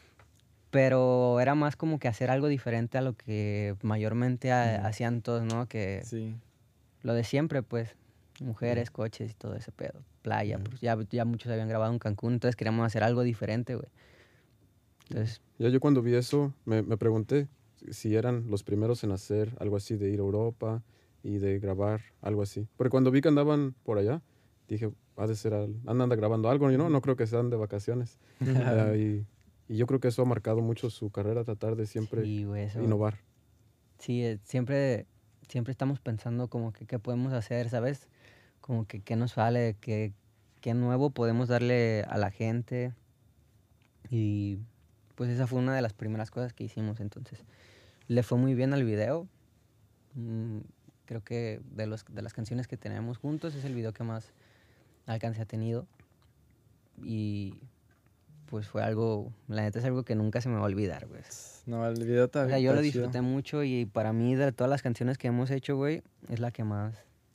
pero era más como que hacer algo diferente a lo que mayormente hacían todos, ¿no? Que Sí. lo de siempre, pues, mujeres, coches y todo ese pedo, playa, pues ya muchos habían grabado en Cancún, entonces queríamos hacer algo diferente, güey. Entonces, Ya yo cuando vi eso me pregunté si eran los primeros en hacer algo así, de ir a Europa y de grabar algo así. Porque cuando vi que andaban por allá, dije, ha de ser, andan grabando algo, y no creo que sean de vacaciones. Y yo creo que eso ha marcado mucho su carrera, tratar de siempre sí, güey, eso. innovar. Sí, siempre estamos pensando como que qué podemos hacer, ¿sabes? Como que qué nos sale, qué nuevo podemos darle a la gente. Y pues esa fue una de las primeras cosas que hicimos. Entonces, le fue muy bien al video. Creo que de las canciones que tenemos juntos es el video que más alcance ha tenido. Y pues fue algo, la neta es algo que nunca se me va a olvidar, güey. No, el video O sea, está yo lo chido. disfruté mucho, y para mí, de todas las canciones que hemos hecho, güey, es la que más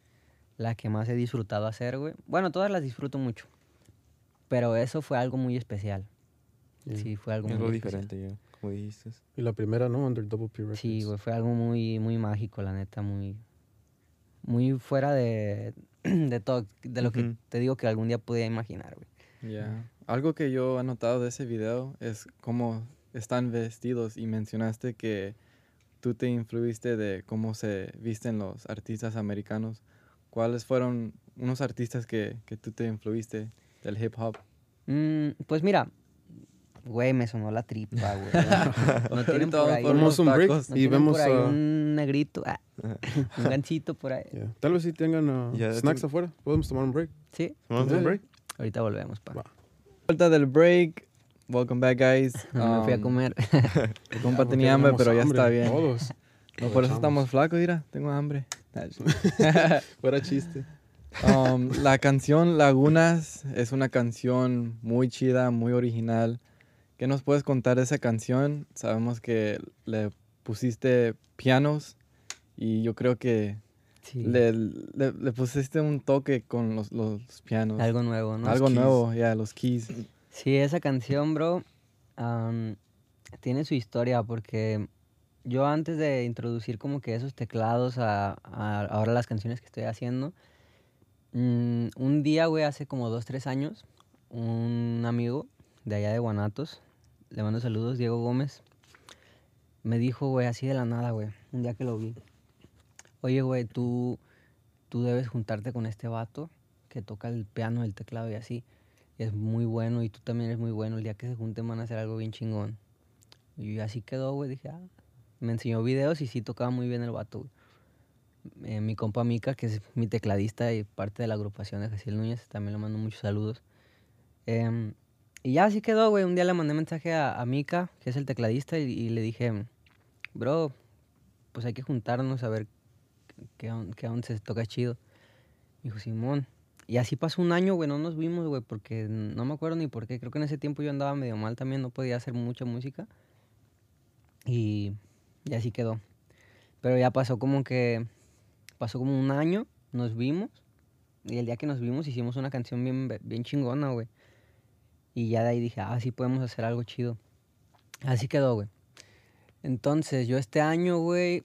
he disfrutado hacer, güey. Bueno, todas las disfruto mucho, pero eso fue algo muy especial. Sí, fue algo Algo muy diferente, ya, como dijiste. Y la primera, ¿no? Under Double P Records. Sí, güey, fue algo muy, muy mágico, la neta, muy fuera de todo, de lo que te digo que algún día podía imaginar, güey. Yeah. Algo que yo he notado de ese video es cómo están vestidos y mencionaste que tú te influiste de cómo se visten los artistas americanos. ¿Cuáles fueron unos artistas que tú te influiste del hip hop? Pues mira, güey, me sonó la tripa, güey. No tienen por ahí. Vemos un break y vemos por ahí un negrito, un ganchito por ahí. Yeah. Tal vez sí tengan snacks afuera. Podemos tomar un break. ¿Sí? ¿Tomamos un break? Ahorita volvemos, pa. Vuelta del break. Welcome back, guys. Me fui a comer. El compa tenía hambre, pero ya está bien. Todos. No, por eso estamos flacos, mira. Tengo hambre. Fuera chiste. La canción Lagunas es una canción muy chida, muy original. ¿Qué nos puedes contar de esa canción? Sabemos que le pusiste pianos y yo creo que Sí. le pusiste un toque con los pianos. Algo nuevo, ¿no? Algo nuevo, ya, los keys. Sí, esa canción, bro, tiene su historia porque yo antes de introducir como que esos teclados a ahora las canciones que estoy haciendo, un día, güey, hace como 2, 3 años, un amigo de allá de Guanatos, le mando saludos, Diego Gómez, me dijo, güey, así de la nada, güey, un día que lo vi, oye, güey, tú debes juntarte con este vato que toca el piano, el teclado y así. Es muy bueno y tú también eres muy bueno. El día que se junten van a hacer algo bien chingón. Y así quedó, güey. Dije, me enseñó videos y sí tocaba muy bien el vato, güey. Mi compa Mika, que es mi tecladista y parte de la agrupación de Jaciel Núñez, también le mando muchos saludos. Y ya así quedó, güey. Un día le mandé mensaje a Mika, que es el tecladista, y le dije, bro, pues hay que juntarnos a ver qué onda se toca chido. Me dijo, Simón. Y así pasó un año, güey, no nos vimos, güey, porque no me acuerdo ni por qué. Creo que en ese tiempo yo andaba medio mal también, no podía hacer mucha música. Y así quedó. Pero ya pasó como un año, nos vimos. Y el día que nos vimos hicimos una canción bien chingona, güey. Y ya de ahí dije, sí podemos hacer algo chido. Así quedó, güey. Entonces, yo este año, güey,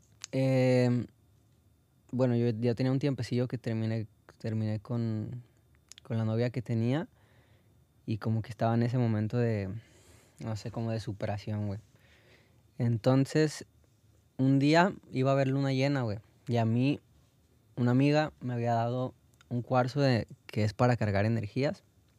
bueno, yo ya tenía un tiempecillo que terminé con la novia que tenía y como que estaba en ese momento de, no sé, como de superación, güey. Entonces, un día iba a haber luna llena, güey, y a mí una amiga me había dado un cuarzo que es para cargar energías,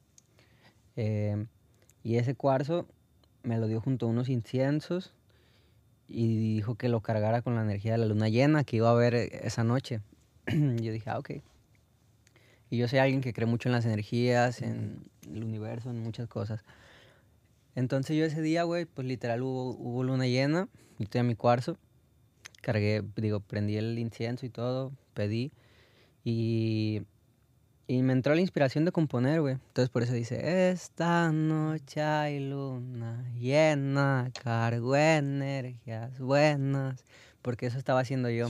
y ese cuarzo me lo dio junto a unos inciensos y dijo que lo cargara con la energía de la luna llena que iba a haber esa noche. Yo dije, ok. Y yo soy alguien que cree mucho en las energías, en el universo, en muchas cosas. Entonces yo ese día, güey, pues literal hubo luna llena. Yo tenía mi cuarzo. Prendí el incienso y todo, pedí. Y me entró la inspiración de componer, güey. Entonces por eso dice, esta noche hay luna llena, cargo energías buenas. Porque eso estaba haciendo yo.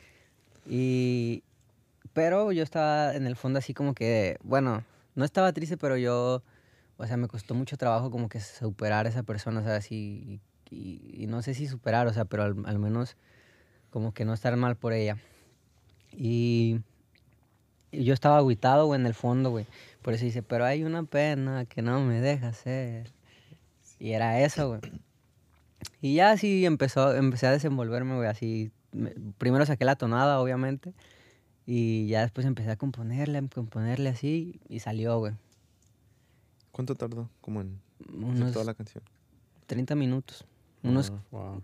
Pero yo estaba en el fondo así como que, bueno, no estaba triste, pero o sea, me costó mucho trabajo como que superar a esa persona, o sea, así, y no sé si superar, o sea, pero al menos como que no estar mal por ella. Y yo estaba agüitado, güey, en el fondo, güey. Por eso dice, pero hay una pena que no me deja ser. Y era eso, güey. Y ya así empecé a desenvolverme, güey, así. Primero saqué la tonada, obviamente. Y ya después empecé a componerle así y salió, güey. ¿Cuánto tardó? Como en unos toda la canción. 30 minutos. Unos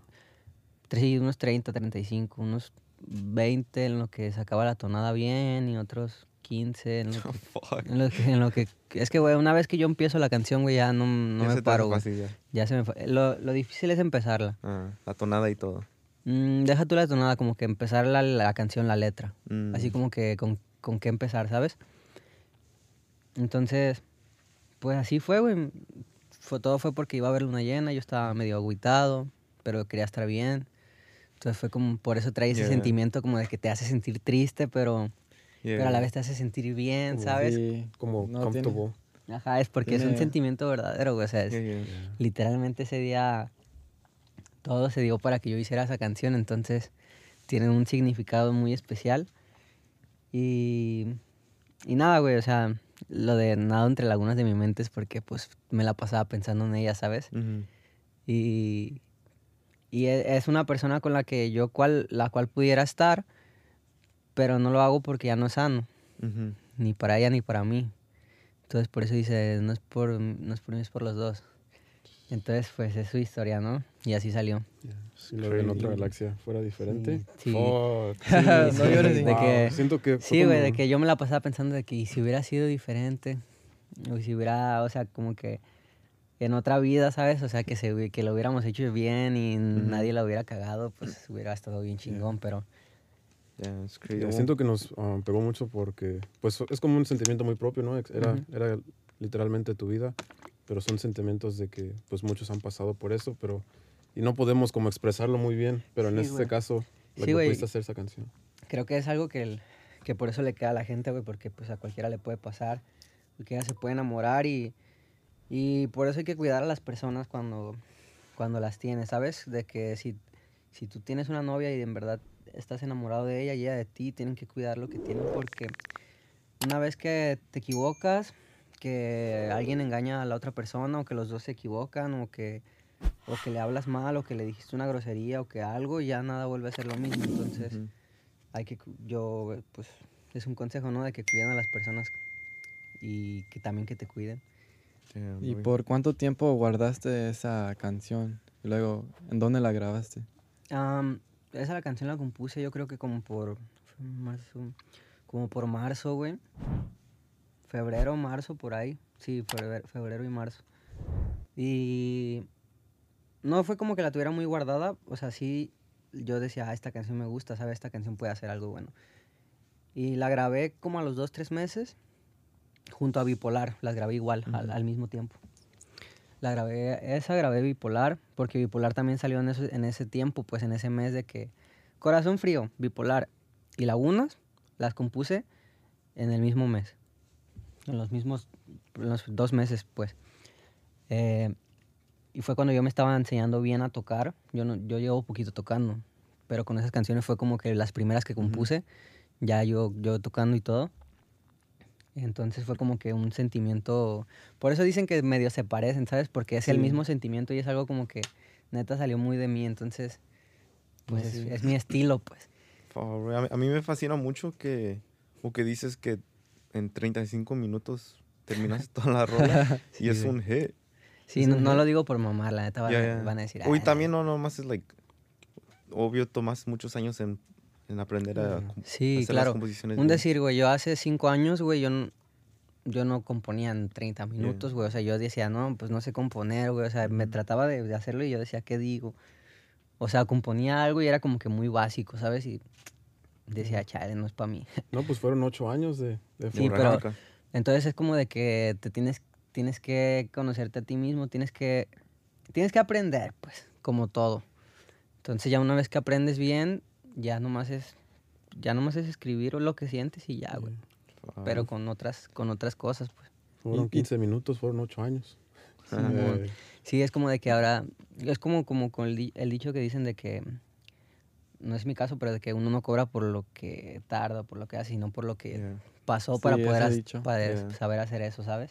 30, 35, unos 20 en lo que sacaba la tonada bien y otros 15 en lo que es que, güey, una vez que yo empiezo la canción, güey, ya no me paro, güey. Ya se me fue. Lo difícil es empezarla. La tonada y todo. Deja tú la tonada, como que empezar la canción, la letra. Así como que con qué empezar, ¿sabes? Entonces, pues así fue, güey. Todo fue porque iba a haber luna llena, yo estaba medio agüitado, pero quería estar bien. Entonces fue como, por eso trae ese sentimiento como de que te hace sentir triste, pero a la vez te hace sentir bien, ¿sabes? Sí, como comfortable. Ajá, es porque es un sentimiento verdadero, güey. O sea, literalmente ese día todo se dio para que yo hiciera esa canción, entonces tiene un significado muy especial. Y nada, güey, o sea, lo de nado entre lagunas de mi mente es porque pues me la pasaba pensando en ella, ¿sabes? Y es una persona con la que la cual pudiera estar, pero no lo hago porque ya no es sano, ni para ella ni para mí. Entonces por eso dice, no es por mí, es por los dos. Entonces pues es su historia, ¿no? Y así salió. Si lo en otra galaxia fuera diferente. Sí. Fuck. Sí, No llores, de wow. que, Siento que sí, güey, de que yo me la pasaba pensando de que ¿y si hubiera sido diferente? O si hubiera, o sea, como que en otra vida, ¿sabes? O sea, que lo hubiéramos hecho bien y nadie la hubiera cagado, pues hubiera estado bien chingón, pero... es crazy. Siento que nos pegó mucho porque, pues, es como un sentimiento muy propio, ¿no? Era literalmente tu vida, pero son sentimientos de que, pues, muchos han pasado por eso, pero... Y no podemos como expresarlo muy bien, pero en este caso, lo que pudiste hacer esa canción. Creo que es algo que por eso le queda a la gente, güey, porque pues a cualquiera le puede pasar, cualquiera se puede enamorar y por eso hay que cuidar a las personas cuando las tienes, ¿sabes? De que si tú tienes una novia y en verdad estás enamorado de ella y ella de ti, tienen que cuidar lo que tienen porque una vez que te equivocas, que alguien engaña a la otra persona o que los dos se equivocan o que le hablas mal o que le dijiste una grosería o que algo, ya nada vuelve a ser lo mismo. Entonces, pues, es un consejo, ¿no? De que cuiden a las personas y que también que te cuiden. ¿Y por cuánto tiempo guardaste esa canción? Y luego, ¿en dónde la grabaste? Esa canción la compuse yo creo que como por marzo, güey. Febrero, marzo, por ahí. Sí, febrero y marzo. Y no fue como que la tuviera muy guardada, o sea, sí, yo decía, esta canción me gusta, ¿sabes? Esta canción puede hacer algo bueno. Y la grabé como a los 2-3 meses, junto a Bipolar, las grabé igual, al mismo tiempo. Grabé Bipolar, porque Bipolar también salió en ese tiempo, pues en ese mes de que Corazón Frío, Bipolar y Lagunas, las compuse en el mismo mes, en los 2 meses, pues. Y fue cuando yo me estaba enseñando bien a tocar. Yo llevo poquito tocando, pero con esas canciones fue como que las primeras que compuse, ya yo tocando y todo. Entonces fue como que un sentimiento... Por eso dicen que medio se parecen, ¿sabes? Porque es el mismo sentimiento y es algo como que neta salió muy de mí. Entonces, pues es mi estilo, pues. A mí me fascina mucho que dices que en 35 minutos terminas toda la rola y es un hit. Sí, no lo digo por mamar, la neta van a decir... Uy, también nomás es obvio, tomas muchos años en aprender a hacer las composiciones. Decir, güey, yo hace 5 años, güey, yo no componía en 30 minutos, güey. O sea, yo decía, no, pues no sé componer, güey. O sea, me trataba de hacerlo y yo decía, ¿qué digo? O sea, componía algo y era como que muy básico, ¿sabes? Y decía, chale, no es para mí. No, pues fueron 8 años de sí, pero entonces es como de que te tienes que conocerte a ti mismo, tienes que aprender, pues, como todo. Entonces ya una vez que aprendes bien, ya nomás es escribir lo que sientes y ya, güey. Pero con otras cosas, pues. Fueron 15 minutos, fueron 8 años. Sí, es como de que ahora, es como con el dicho que dicen de que, no es mi caso, pero de que uno no cobra por lo que tarda, por lo que hace, sino por lo que pasó para poder saber hacer eso, ¿sabes?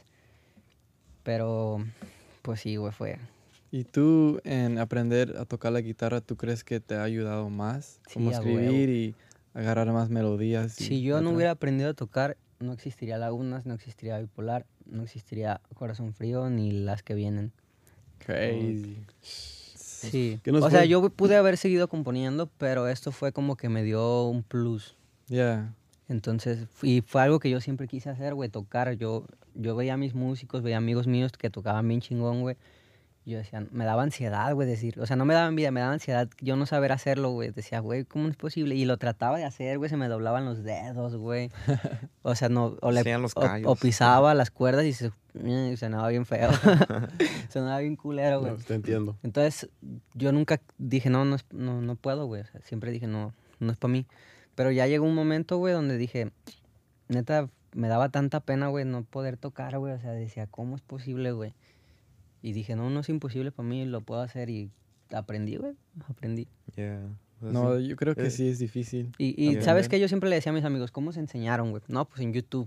Pero, pues sí, güey, fue... ¿Y tú en aprender a tocar la guitarra, tú crees que te ha ayudado más? Sí, como escribir y agarrar más melodías. Si yo no hubiera aprendido a tocar, no existiría Lagunas, no existiría Bipolar, no existiría Corazón Frío, ni las que vienen. Crazy. Sí, o sea, yo pude haber seguido componiendo, pero esto fue como que me dio un plus. Yeah. Entonces, y fue algo que yo siempre quise hacer, güey, tocar. Yo veía a mis músicos, veía amigos míos que tocaban bien chingón, güey. Yo decía, me daba ansiedad, güey, decir, o sea, no me daba envidia, me daba ansiedad yo no saber hacerlo, güey. Decía, güey, ¿cómo es posible? Y lo trataba de hacer, güey, se me doblaban los dedos, güey. O sea, o pisaba las cuerdas y sonaba bien feo. Sonaba bien culero, güey. No, te entiendo. Entonces, yo nunca dije, no puedo, güey. O sea, siempre dije, no es para mí. Pero ya llegó un momento, güey, donde dije, neta, me daba tanta pena, güey, no poder tocar, güey. O sea, decía, ¿cómo es posible, güey? Y dije, no es imposible para mí, lo puedo hacer. Y aprendí, güey, aprendí. Yeah. No, yo creo que sí es difícil. Y ¿sabes qué? Yo siempre le decía a mis amigos, ¿cómo se enseñaron, güey? No, pues en YouTube.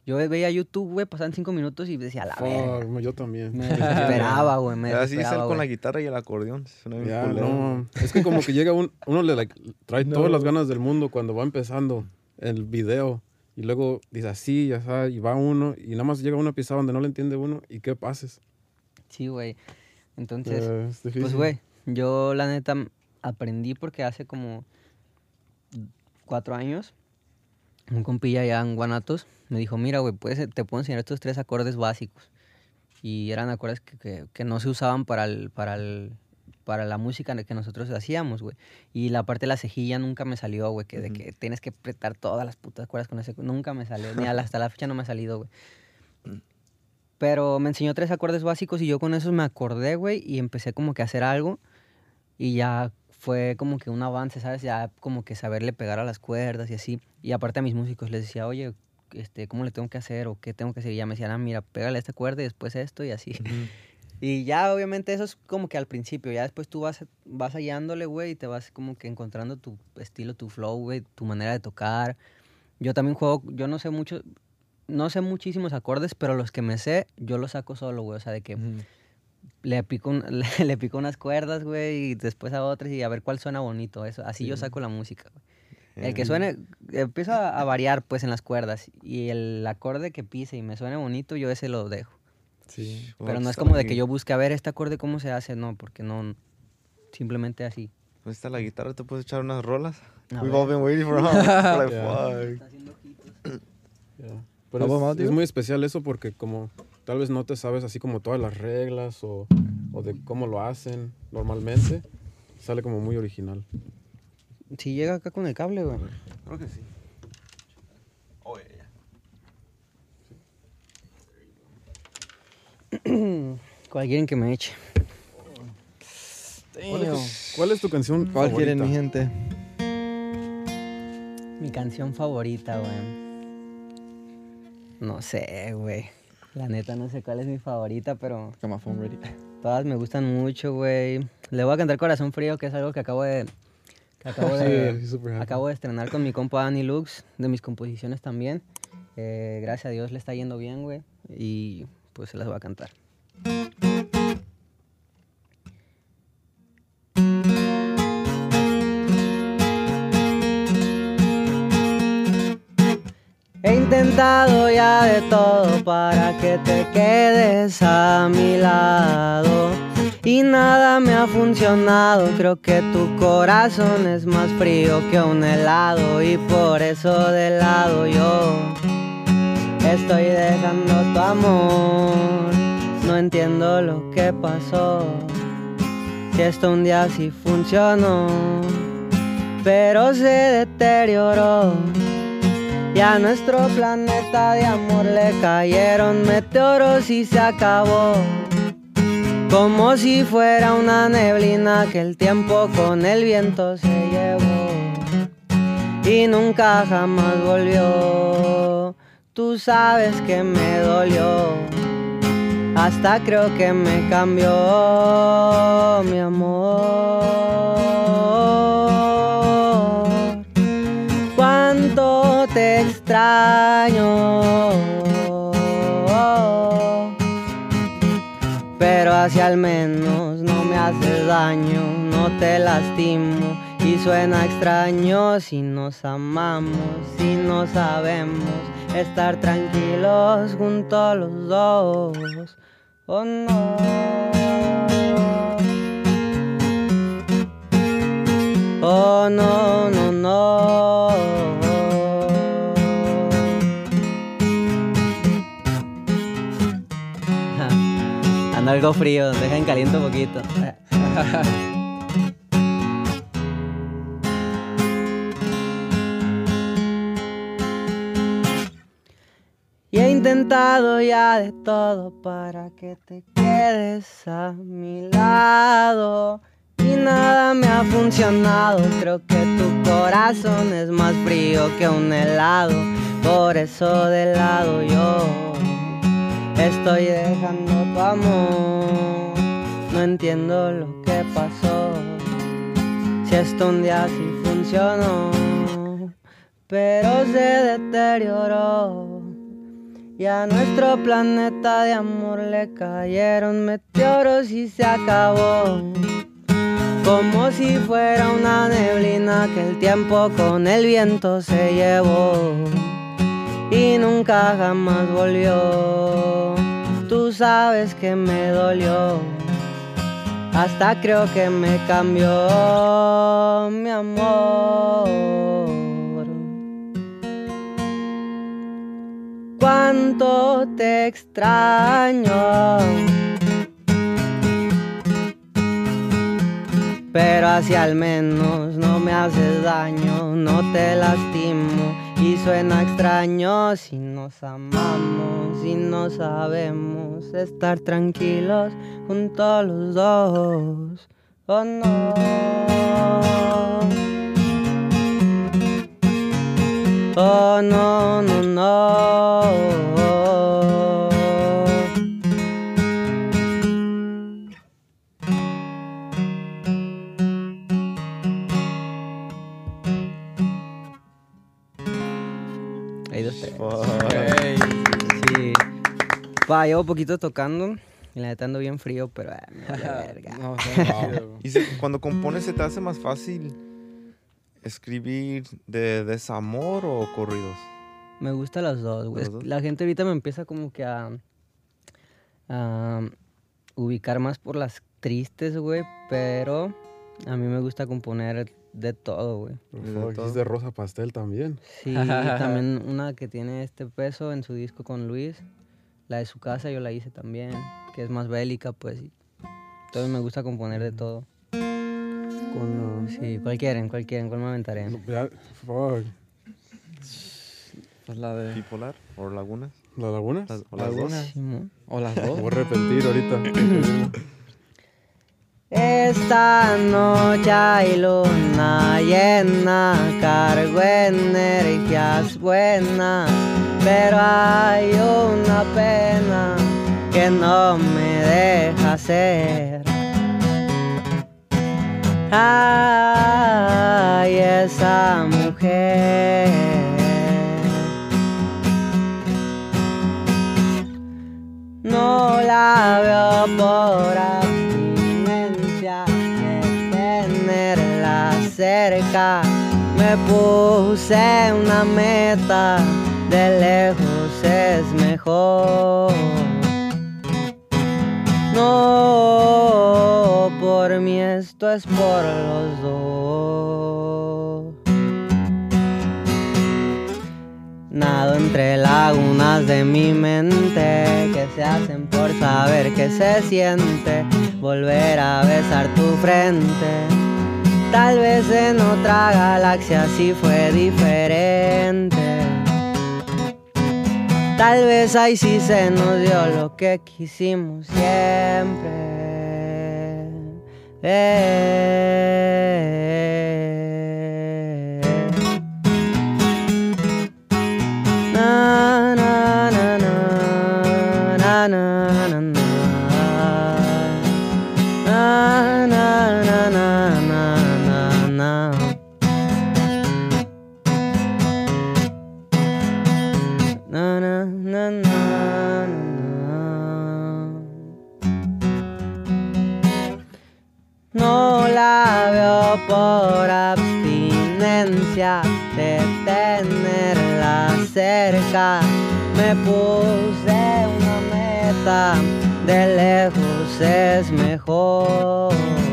Yo veía YouTube, güey, pasaban 5 minutos y decía, la verga. Yo también. Me desesperaba, güey, Así es con la guitarra y el acordeón. No, es que como que llega uno le trae todas las ganas del mundo cuando va empezando el video. Y luego dice así, ya sabes, y va uno, y nada más llega una pieza donde no le entiende uno, ¿y qué pases? Sí, güey. Entonces, pues, güey, yo la neta aprendí porque hace como 4 años, un compilla allá en Guanatos me dijo, mira, güey, te puedo enseñar estos 3 acordes básicos. Y eran acordes que no se usaban para la música que nosotros hacíamos, güey. Y la parte de la cejilla nunca me salió, güey, de que tienes que apretar todas las putas cuerdas con ese. Nunca me salió, ni hasta la fecha no me ha salido, güey. Pero me enseñó 3 acordes básicos y yo con esos me acordé, güey, y empecé como que a hacer algo. Y ya fue como que un avance, ¿sabes? Ya como que saberle pegar a las cuerdas y así. Y aparte a mis músicos les decía, oye, ¿cómo le tengo que hacer o qué tengo que hacer? Y ya me decían, mira, pégale a esta cuerda y después esto y así. Y ya, obviamente, eso es como que al principio. Ya después tú vas hallándole, güey, y te vas como que encontrando tu estilo, tu flow, güey, tu manera de tocar. Yo también yo no sé muchísimos acordes, pero los que me sé, yo los saco solo, güey. O sea, de que le pico unas cuerdas, güey, y después a otras y a ver cuál suena bonito. Eso. Así yo saco la música, güey. El que suene, empiezo a variar, pues, en las cuerdas. Y el acorde que pise y me suene bonito, yo ese lo dejo. Sí. Pero no es como de que yo busque a ver este acorde cómo se hace, no, porque no, simplemente así. Pues está la guitarra, ¿te puedes echar unas rolas? We've all been waiting for Está haciendo ojitos. Pero es muy especial eso porque como tal vez no te sabes así como todas las reglas o de cómo lo hacen normalmente, sale como muy original. Sí llega acá con el cable, güey. Creo que sí. ¿Cuál quieren que me eche? ¿Cuál es tu canción ¿Cuál favorita? quieren, mi gente? Mi canción favorita, güey. No sé, güey. La neta no sé cuál es mi favorita, pero Got my phone ready. todas me gustan mucho, güey. Le voy a cantar Corazón Frío, que es algo que acabo de estrenar con mi compa Annie Lux, de mis composiciones también. Gracias a Dios le está yendo bien, güey. Y pues se las voy a cantar. He intentado ya de todo para que te quedes a mi lado y nada me ha funcionado. Creo que tu corazón es más frío que un helado y por eso de lado yo estoy dejando tu amor. No entiendo lo que pasó, si esto un día sí funcionó, pero se deterioró. Y a nuestro planeta de amor le cayeron meteoros y se acabó. Como si fuera una neblina que el tiempo con el viento se llevó y nunca jamás volvió. Tú sabes que me dolió, hasta creo que me cambió mi amor. Cuánto te extraño, pero así al menos no me haces daño, no te lastimo. Y suena extraño si nos amamos, si no sabemos estar tranquilos juntos los dos. Oh no. Oh no, no, no. Ando algo frío, dejen caliente un poquito. Y he intentado ya de todo para que te quedes a mi lado y nada me ha funcionado. Creo que tu corazón es más frío que un helado, por eso de lado yo estoy dejando tu amor. No entiendo lo que pasó, si esto un día sí funcionó, pero se deterioró. Y a nuestro planeta de amor le cayeron meteoros y se acabó. Como si fuera una neblina que el tiempo con el viento se llevó. Y nunca jamás volvió. Tú sabes que me dolió. Hasta creo que me cambió, mi amor. Cuánto te extraño, pero así al menos no me haces daño, no te lastimo. Y suena extraño si nos amamos y no sabemos estar tranquilos juntos los dos. Oh no. Oh no, no, no. Hay dos tres. Hey. Sí. Pa, llevo poquito tocando y la neta ando bien frío, pero me vale verga. No, chido. Y cuando compones, ¿se te hace más fácil escribir de desamor o corridos? Me gustan las dos, güey. ¿Las dos? La gente ahorita me empieza como que a ubicar más por las tristes, güey, pero a mí me gusta componer de todo, güey. Es de rosa pastel también. Sí, también una que tiene este peso en su disco con Luis, la de su casa yo la hice también, que es más bélica, pues. Entonces me gusta componer de todo. Sí, ¿cuál me aventaré? Fuck. Pues la de... ¿Bipolar o lagunas? ¿La laguna? ¿O las dos? Algunas. Simón. O las dos. Voy a repetir ahorita. Esta noche hay luna llena, cargo energías buenas, pero hay una pena que no me deja ser. Ay, esa mujer no la veo por abstinencia de tenerla cerca. Me puse una meta, de lejos es mejor. No, por mí esto es por los dos. Nado entre lagunas de mi mente que se hacen por saber qué se siente volver a besar tu frente. Tal vez en otra galaxia sí fue diferente. Tal vez ahí sí se nos dio lo que quisimos siempre. Na, na, na, na, na, na, na, na. Na, na, na, na, na, na, na. Na, na, na, na, na. No la veo por abstinencia de tenerla cerca. Me puse una meta, de lejos es mejor.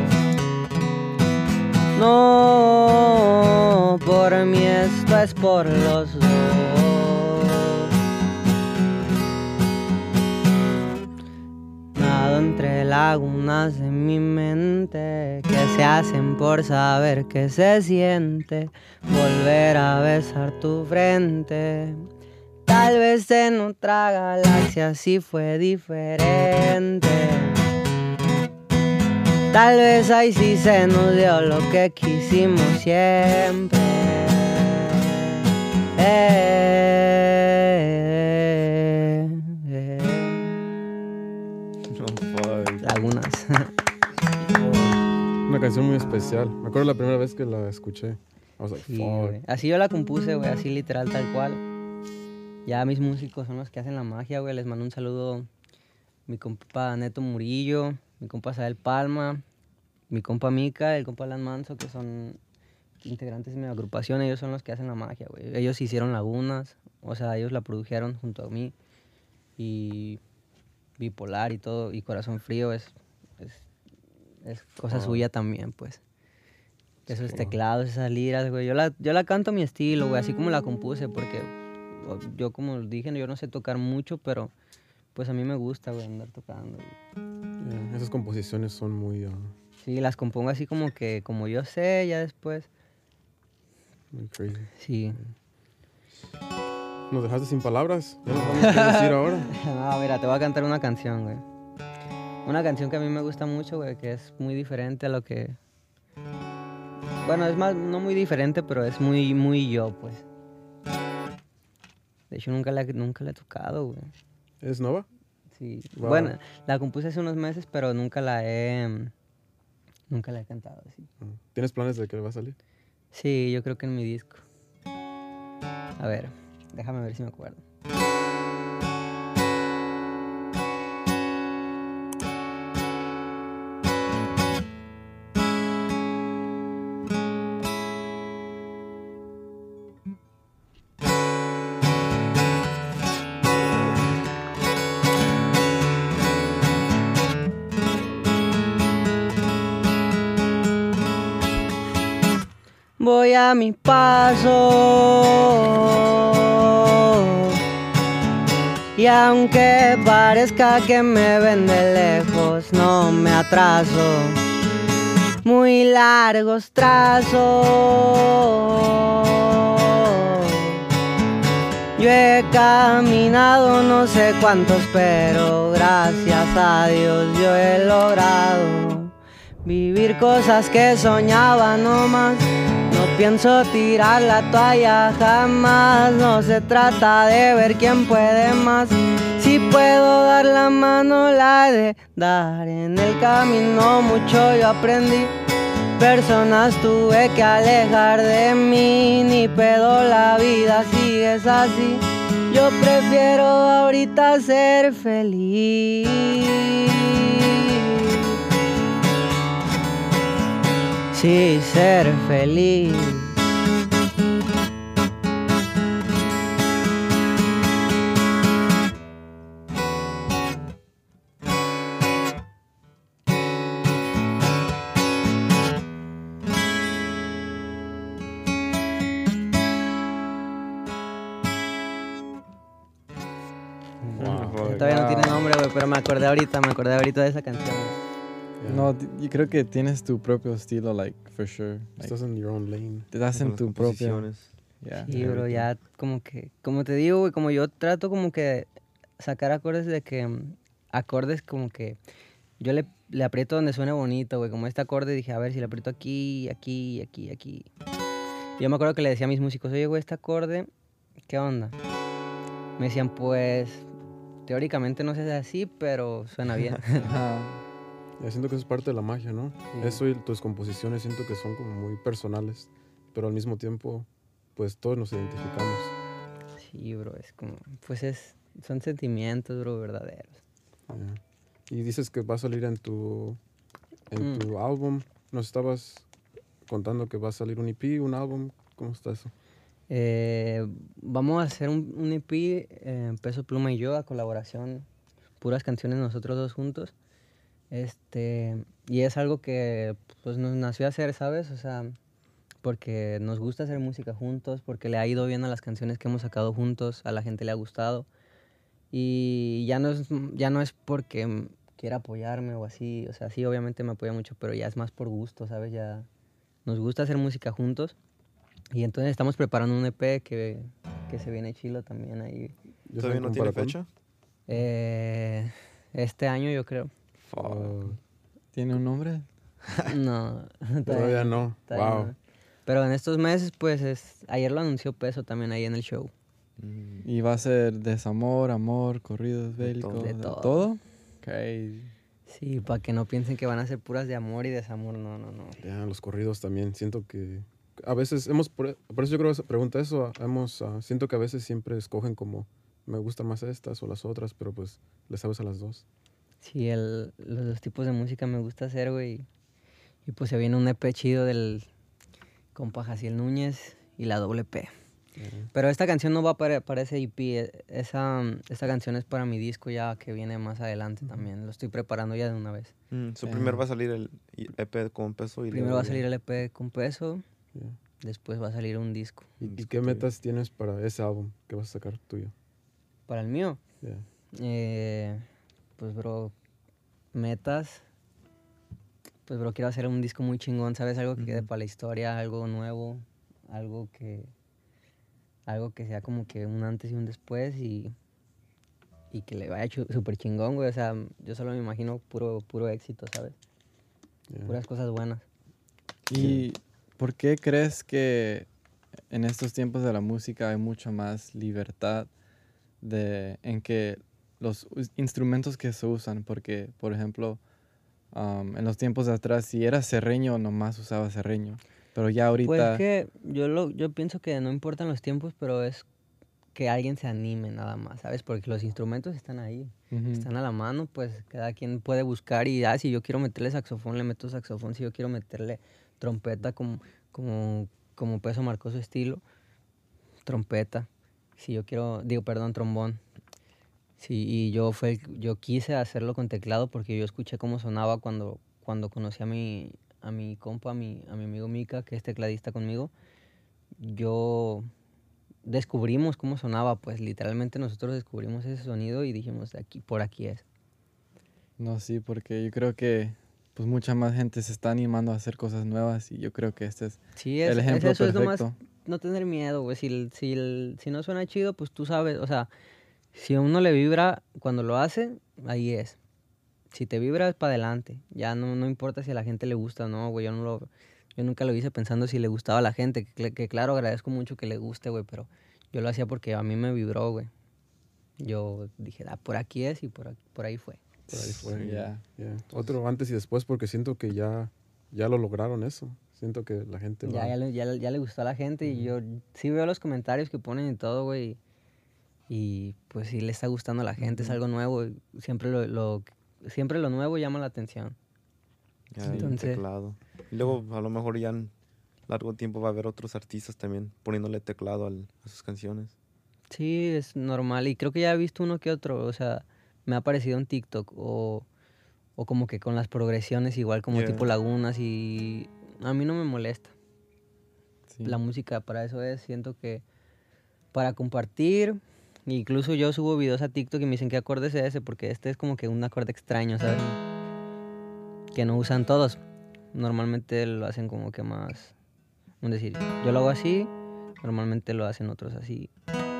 No, por mí esto es por los dos. Nado entre lagunas de mi mente que se hacen por saber qué se siente volver a besar tu frente. Tal vez en otra galaxia sí fue diferente. Tal vez ahí sí se nos dio lo que quisimos siempre. Lagunas. Una canción muy especial. Me acuerdo la primera vez que la escuché. I was like, Sí, fuck. güey. Así yo la compuse, güey, así literal, tal cual. Ya mis músicos son los que hacen la magia, güey. Les mando un saludo mi compa Neto Murillo, mi compa Sael Palma, mi compa Mica, el compa Alan Manso, que son integrantes de mi agrupación. Ellos son los que hacen la magia, güey. Ellos hicieron Lagunas, o sea, ellos la produjeron junto a mí. Y Bipolar y todo, y Corazón Frío es cosa suya también, pues. Esos teclados, esas liras, güey. Yo la canto a mi estilo, güey, así como la compuse, porque yo, como dije, yo no sé tocar mucho, pero pues a mí me gusta, güey, andar tocando. Esas composiciones son muy... Sí, las compongo así como yo sé, ya después. muy crazy. Sí. Nos dejaste sin palabras. Ya nos vamos a decir ahora. No, mira, te voy a cantar una canción, güey. Una canción que a mí me gusta mucho, güey, que es muy diferente a lo que... Bueno, es más, no muy diferente, pero es muy, muy yo, pues. De hecho, nunca la he tocado, güey. ¿Es nueva? Sí. Wow. Bueno, la compuse hace unos meses, pero nunca la he cantado, sí. ¿Tienes planes de que va a salir? Sí, yo creo que en mi disco. A ver, déjame ver si me acuerdo. Voy a mi paso y aunque parezca que me ven de lejos, no me atraso. Muy largos trazos. Yo he caminado no sé cuántos, pero gracias a Dios yo he logrado vivir cosas que soñaba nomás. No pienso tirar la toalla jamás. No se trata de ver quién puede más. Si puedo dar la mano, la he de dar. En el camino mucho yo aprendí. Personas tuve que alejar de mí. Ni pedo, la vida sigue así. Yo prefiero ahorita ser feliz. Sí, ser feliz. Todavía no tiene nombre, güey, pero me acordé ahorita de esa canción. Yeah. No, yo creo que tienes tu propio estilo, like, for sure. Like, estás en your own lane. Te das en tu propio... Yeah. Sí, bro, ya como que... Como te digo, güey, como yo trato como que sacar acordes de que... Acordes como que... Yo le aprieto donde suene bonito, güey. Como este acorde dije, a ver, si le aprieto aquí, aquí, aquí, aquí. Y yo me acuerdo que le decía a mis músicos, oye, güey, este acorde, ¿qué onda? Me decían, pues... Teóricamente no se hace así, pero suena bien. Ya siento que eso es parte de la magia, ¿no? Sí. Eso y tus composiciones siento que son como muy personales, pero al mismo tiempo, pues todos nos identificamos. Sí, bro, es como, pues son sentimientos, bro, verdaderos. Yeah. Y dices que va a salir en tu álbum. Nos estabas contando que va a salir un EP, un álbum. ¿Cómo está eso? Vamos a hacer un EP, Peso Pluma y yo, a colaboración, puras canciones nosotros dos juntos. Y es algo que pues nos nació a hacer, ¿sabes? O sea, porque nos gusta hacer música juntos, porque le ha ido bien a las canciones que hemos sacado juntos, a la gente le ha gustado. Y ya no es porque quiera apoyarme o así, o sea, sí, obviamente me apoya mucho, pero ya es más por gusto, ¿sabes? Ya nos gusta hacer música juntos. Y entonces estamos preparando un EP que se viene chilo también ahí. ¿Todavía no tiene fecha? Este año yo creo. ¿Tiene un nombre? No. Todavía no. Wow. No. Pero en estos meses, pues, ayer lo anunció Peso también ahí en el show. ¿Y va a ser desamor, amor, corridos bélicos? De todo. ¿Todo? Okay. Sí, para que no piensen que van a ser puras de amor y desamor, no. Ya, los corridos también. Siento que a veces por eso yo creo que pregunta eso. Siento que a veces siempre escogen como me gustan más estas o las otras, pero pues le sabes a las dos. Sí, los dos tipos de música me gusta hacer, güey. Y pues se viene un EP chido del compa Jaciel Núñez y la doble P. Pero esta canción no va para ese EP. Esta canción es para mi disco ya que viene más adelante también. Lo estoy preparando ya de una vez. Primero va a salir el EP con peso. Primero va a salir el EP con peso. Después va a salir un disco. ¿Y qué metas tienes para ese álbum que vas a sacar tuyo? ¿Para el mío? Pues, bro, metas. Pues, bro, quiero hacer un disco muy chingón, ¿sabes? Algo que quede para la historia, algo nuevo, algo que sea como que un antes y un después y que le vaya súper chingón, güey. O sea, yo solo me imagino puro éxito, ¿sabes? Puras cosas buenas. ¿Y por qué crees que en estos tiempos de la música hay mucha más libertad en que los instrumentos que se usan? Porque, por ejemplo, en los tiempos de atrás, si eras serreño, nomás usaba serreño. Pero ya ahorita... Pues que yo pienso que no importan los tiempos, pero es que alguien se anime nada más, ¿sabes? Porque los instrumentos están ahí, están a la mano, pues cada quien puede buscar y si yo quiero meterle saxofón, le meto saxofón. Si yo quiero meterle trompeta como Peso marcó su estilo, trompeta. Si yo quiero, trombón. Sí, y yo quise hacerlo con teclado porque yo escuché cómo sonaba cuando conocí a mi compa, a mi amigo Mika, que es tecladista conmigo. Descubrimos cómo sonaba, pues literalmente nosotros descubrimos ese sonido y dijimos, por aquí es. No, sí, porque yo creo que pues mucha más gente se está animando a hacer cosas nuevas y yo creo que este es el ejemplo perfecto. Es nomás no tener miedo, güey. Si no suena chido, pues tú sabes, o sea, si a uno le vibra cuando lo hace, ahí es. Si te vibra, es para adelante. Ya no importa si a la gente le gusta o no, güey. Yo nunca lo hice pensando si le gustaba a la gente. Que claro, agradezco mucho que le guste, güey, pero yo lo hacía porque a mí me vibró, güey. Yo dije, por aquí es y por ahí fue. Por ahí fue, ya. Otro antes y después, porque siento que ya lo lograron eso. Siento que la gente ya le gustó a la gente y yo sí veo los comentarios que ponen y todo, güey. Y pues sí le está gustando a la gente, es algo nuevo. Siempre lo nuevo llama la atención. Entonces, teclado. Y luego a lo mejor ya en largo tiempo va a haber otros artistas también poniéndole teclado a sus canciones. Sí, es normal. Y creo que ya he visto uno que otro. O sea, me ha aparecido en TikTok o como que con las progresiones igual como tipo lagunas y a mí no me molesta. Sí. La música para eso es, siento que para compartir. Incluso yo subo videos a TikTok y me dicen qué acorde es ese, porque este es como que un acorde extraño, ¿sabes? Que no usan todos. Normalmente lo hacen como que más... Es decir, yo lo hago así, normalmente lo hacen otros así.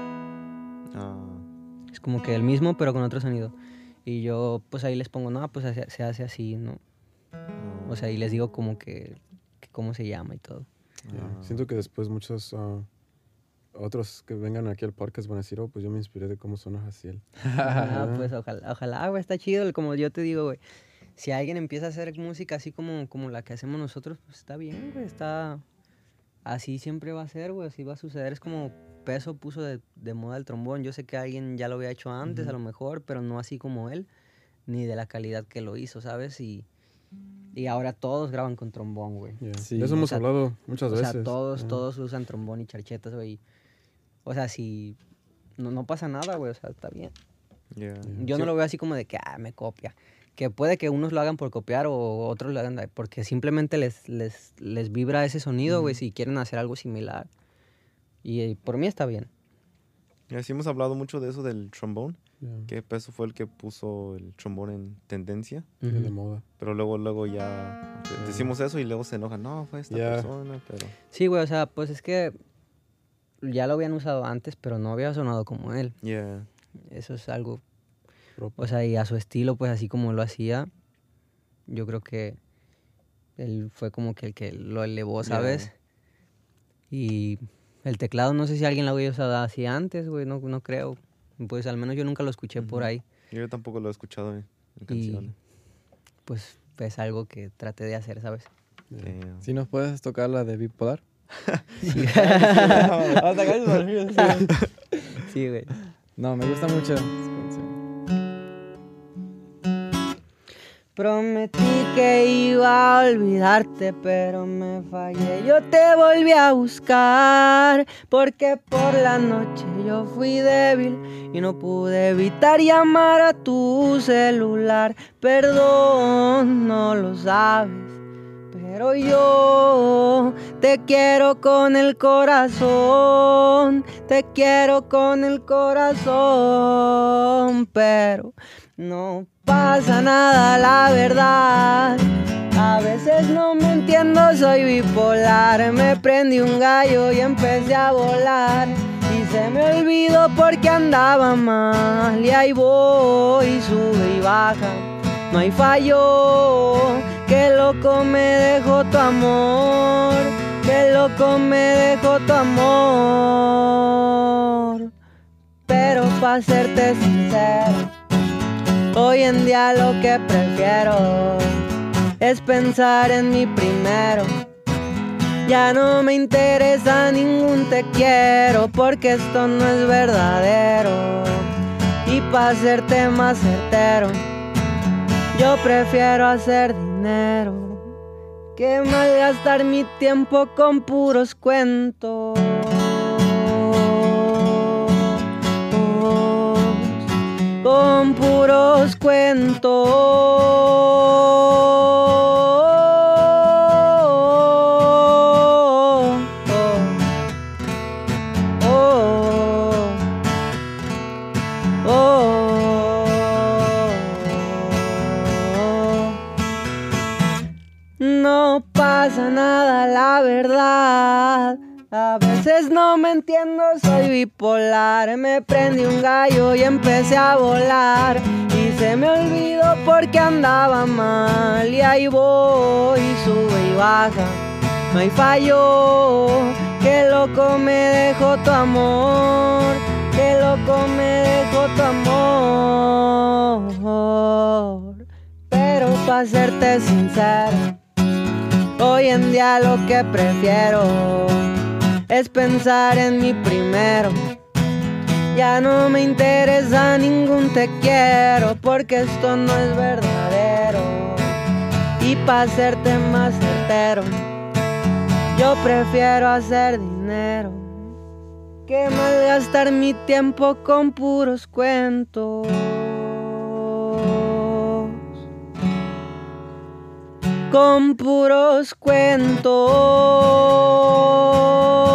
Es como que el mismo, pero con otro sonido. Y yo, pues ahí les pongo, no, pues se hace así, ¿no? O sea, y les digo como que cómo se llama y todo. Siento que después muchos... otros que vengan aquí al podcast van a decir, pues yo me inspiré de cómo suena Jaciel. Pues ojalá, güey, está chido. Como yo te digo, güey, si alguien empieza a hacer música así como la que hacemos nosotros, pues está bien, güey, así siempre va a ser, güey, así va a suceder. Es como Peso puso de moda el trombón. Yo sé que alguien ya lo había hecho antes, a lo mejor, pero no así como él, ni de la calidad que lo hizo, ¿sabes? Y ahora todos graban con trombón, güey. Sí. De eso hemos hablado muchas veces. O sea, todos usan trombón y charchetas, güey. O sea, si no pasa nada, güey, o sea, está bien. Yo no lo veo así como de que, me copia. Que puede que unos lo hagan por copiar o otros lo hagan porque simplemente les vibra ese sonido, güey, si quieren hacer algo similar. Y por mí está bien. Y así hemos hablado mucho de eso del trombón, que Peso fue el que puso el trombón en tendencia. De moda. Pero luego ya decimos eso y luego se enojan. No, fue esta persona, pero... Sí, güey, o sea, pues es que ya lo habían usado antes, pero no había sonado como él. Eso es algo... O sea, y a su estilo, pues así como lo hacía, yo creo que él fue como que el que lo elevó, ¿sabes? Y el teclado, no sé si alguien lo había usado así antes, güey, no creo. Pues al menos yo nunca lo escuché por ahí. Yo tampoco lo he escuchado en canciones. Pues es algo que traté de hacer, ¿sabes? ¿Sí nos puedes tocar la de Bipolar? Sí, Hasta casi se ríe, sí. sí, güey. No, me gusta mucho esa canción. Prometí que iba a olvidarte, pero me fallé. Yo te volví a buscar, porque por la noche yo fui débil y no pude evitar llamar a tu celular. Perdón, no lo sabes, pero yo te quiero con el corazón. Te quiero con el corazón, pero no pasa nada, la verdad. A veces no me entiendo, soy bipolar. Me prendí un gallo y empecé a volar. Y se me olvidó porque andaba mal. Y ahí voy, sube y baja, no hay fallo. Qué loco me dejó tu amor. Qué loco me dejó tu amor. Pero para serte sincero, hoy en día lo que prefiero es pensar en mi primero. Ya no me interesa ningún te quiero, porque esto no es verdadero. Y para serte más certero, yo prefiero hacer dinero que malgastar mi tiempo con puros cuentos. Con puros cuentos. No pasa nada, la verdad. A veces no me entiendo, soy bipolar. Me prendí un gallo y empecé a volar. Y se me olvidó porque andaba mal. Y ahí voy, sube y baja, no hay fallo. Qué loco me dejó tu amor. Qué loco me dejó tu amor. Pero para serte sincero, hoy en día lo que prefiero es pensar en mi primero. Ya no me interesa ningún te quiero, porque esto no es verdadero. Y para serte más certero, yo prefiero hacer dinero que malgastar mi tiempo con puros cuentos. Con puros cuentos.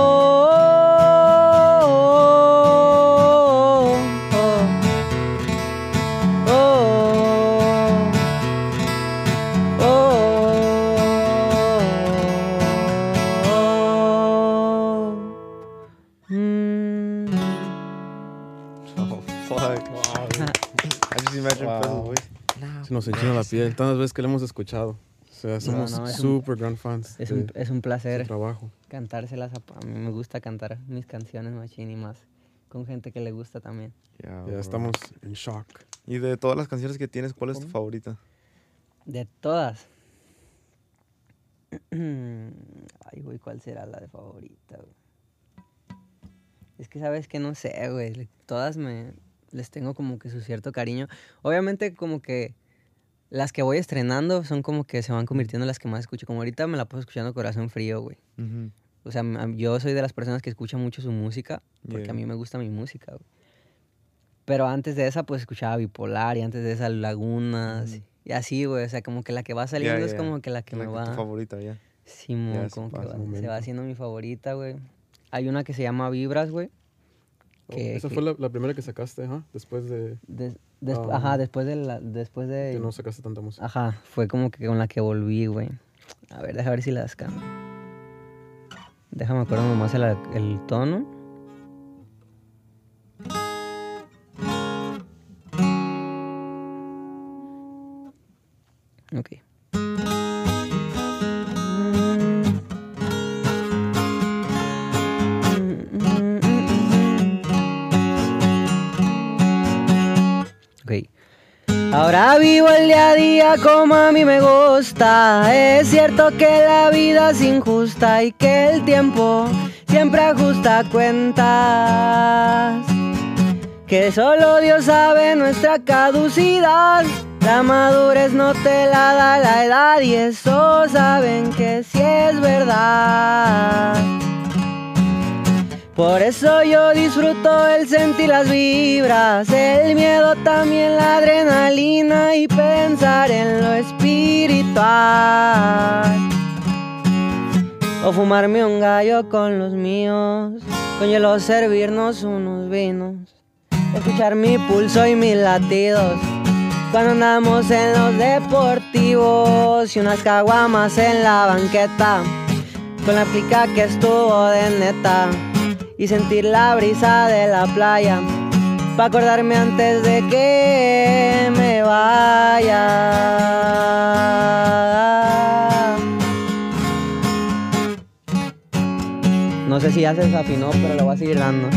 Se nos enchina la piel tantas veces que le hemos escuchado. O sea, somos súper gran fans. Es un placer trabajo. Cantárselas. A mí me gusta cantar mis canciones, machín, y más con gente que le gusta también. Ya estamos en shock. Y de todas las canciones que tienes, ¿cuál es tu favorita? De todas. Ay, güey, ¿cuál será la de favorita, güey? Es que sabes que no sé, güey. Todas les tengo como que su cierto cariño. Obviamente como que las que voy estrenando son como que se van convirtiendo en las que más escucho. Como ahorita me la paso escuchando Corazón Frío, güey. Uh-huh. O sea, yo soy de las personas que escuchan mucho su música, porque a mí me gusta mi música, güey. Pero antes de esa, pues escuchaba Bipolar, y antes de esa Lagunas, y así, güey. O sea, como que la que va saliendo es como que la que me va... tu favorita, ya. Sí, como que se va haciendo mi favorita, güey. Hay una que se llama Vibras, güey. Esa fue la primera que sacaste, ¿eh? Después de... después de... Que no sacaste tanta música. Ajá, fue como que con la que volví, güey. A ver, déjame ver si las cambio. Déjame acuerdo nomás el tono. Ok. Ahora vivo el día a día como a mí me gusta. Es cierto que la vida es injusta y que el tiempo siempre ajusta cuentas, que solo Dios sabe nuestra caducidad. La madurez no te la da la edad y eso saben que sí es verdad. Por eso yo disfruto el sentir las vibras, el miedo también, la adrenalina y pensar en lo espiritual. O fumarme un gallo con los míos, con hielo servirnos unos vinos, escuchar mi pulso y mis latidos cuando andamos en los deportivos y unas caguamas en la banqueta con la plica que estuvo de neta y sentir la brisa de la playa pa' acordarme antes de que me vaya. No sé si ya se desafinó, pero le voy a seguir dando.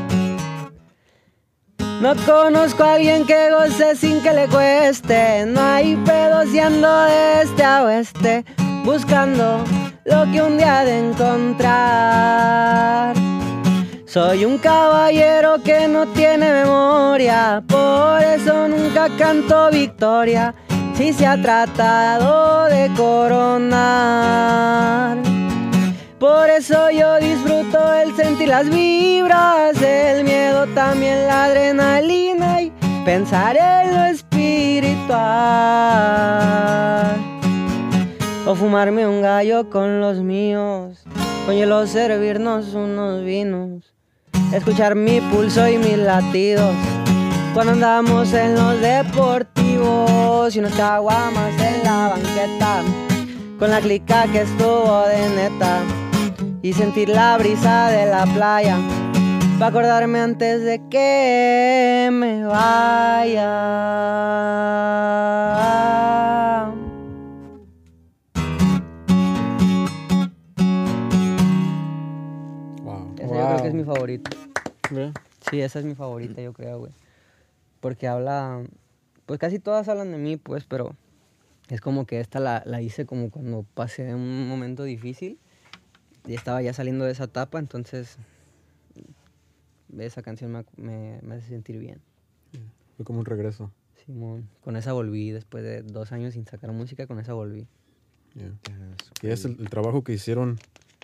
No conozco a alguien que goce sin que le cueste. No hay pedos y ando de este a oeste, buscando lo que un día he de encontrar. Soy un caballero que no tiene memoria, por eso nunca canto victoria si se ha tratado de coronar. Por eso yo disfruto el sentir las vibras, el miedo también, la adrenalina y pensar en lo espiritual. O fumarme un gallo con los míos, con hielo servirnos unos vinos, escuchar mi pulso y mis latidos cuando andamos en los deportivos y unas caguamas en la banqueta con la clica que estuvo de neta y sentir la brisa de la playa pa' acordarme antes de que me vaya. Wow. Esa yo creo que es mi favorita. Yeah. Sí, esa es mi favorita, yo creo, güey. Porque habla, pues casi todas hablan de mí, pues, pero es como que esta la hice como cuando pasé un momento difícil y estaba ya saliendo de esa etapa, entonces esa canción me hace sentir bien. Fue como un regreso. Simón, con esa volví, después de 2 años sin sacar música, con esa volví. Yeah. Y es el trabajo que hicieron,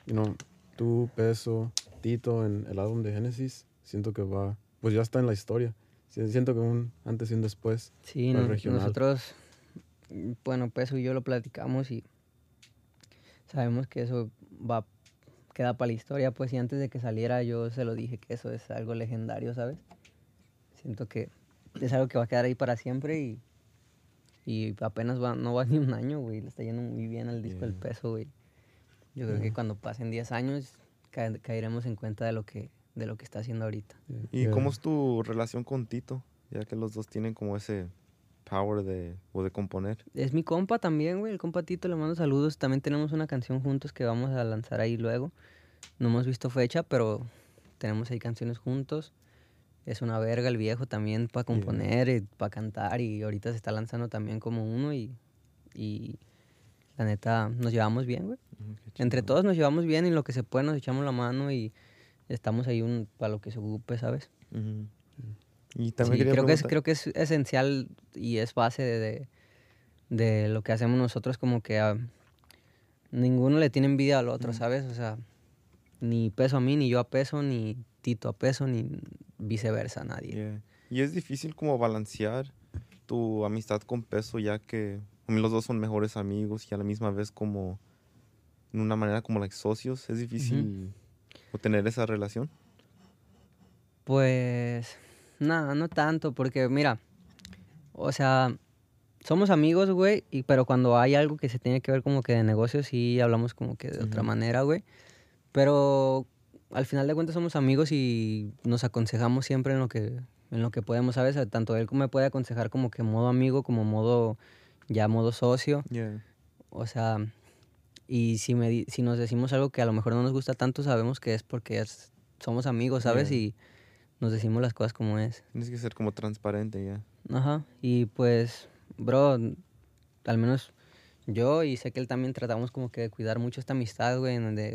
tú, Peso, Tito en el álbum de Génesis. Siento que va, pues ya está en la historia. Siento que un antes y un después. Sí, nosotros, bueno, Peso y yo lo platicamos y sabemos que eso queda para la historia, pues, y antes de que saliera yo se lo dije que eso es algo legendario, ¿sabes? Siento que es algo que va a quedar ahí para siempre y apenas no va ni un año, güey, le está yendo muy bien al disco del Peso, güey. Yo creo que cuando pasen 10 años caeremos en cuenta de lo que está haciendo ahorita. ¿Y cómo es tu relación con Tito? Ya que los dos tienen como ese power de componer. Es mi compa también, güey, el compa Tito, le mando saludos. También tenemos una canción juntos que vamos a lanzar ahí luego. No hemos visto fecha, pero tenemos ahí canciones juntos. Es una verga el viejo también para componer y para cantar, y ahorita se está lanzando también como uno y la neta nos llevamos bien, güey. Entre todos nos llevamos bien y en lo que se puede nos echamos la mano y estamos ahí para lo que se ocupe, ¿sabes? Y también creo que es esencial y es base de lo que hacemos nosotros, como que ninguno le tiene envidia al otro, ¿sabes? O sea, ni Peso a mí, ni yo a Peso, ni Tito a Peso, ni viceversa, nadie. Y es difícil como balancear tu amistad con Peso, ya que los dos son mejores amigos y a la misma vez como en una manera como socios. Es difícil tener esa relación. Pues no tanto, porque mira, o sea, somos amigos, güey, pero cuando hay algo que se tiene que ver como que de negocios, sí hablamos como que de otra manera, güey. Pero al final de cuentas somos amigos y nos aconsejamos siempre en lo que podemos, ¿sabes? Tanto él me puede aconsejar como que modo amigo, como modo socio. O sea, y si nos decimos algo que a lo mejor no nos gusta tanto, sabemos que es porque somos amigos, ¿sabes? Y nos decimos las cosas como es. Tienes que ser como transparente ya. Ajá, y pues bro, al menos yo y sé que él también tratamos como que de cuidar mucho esta amistad, güey,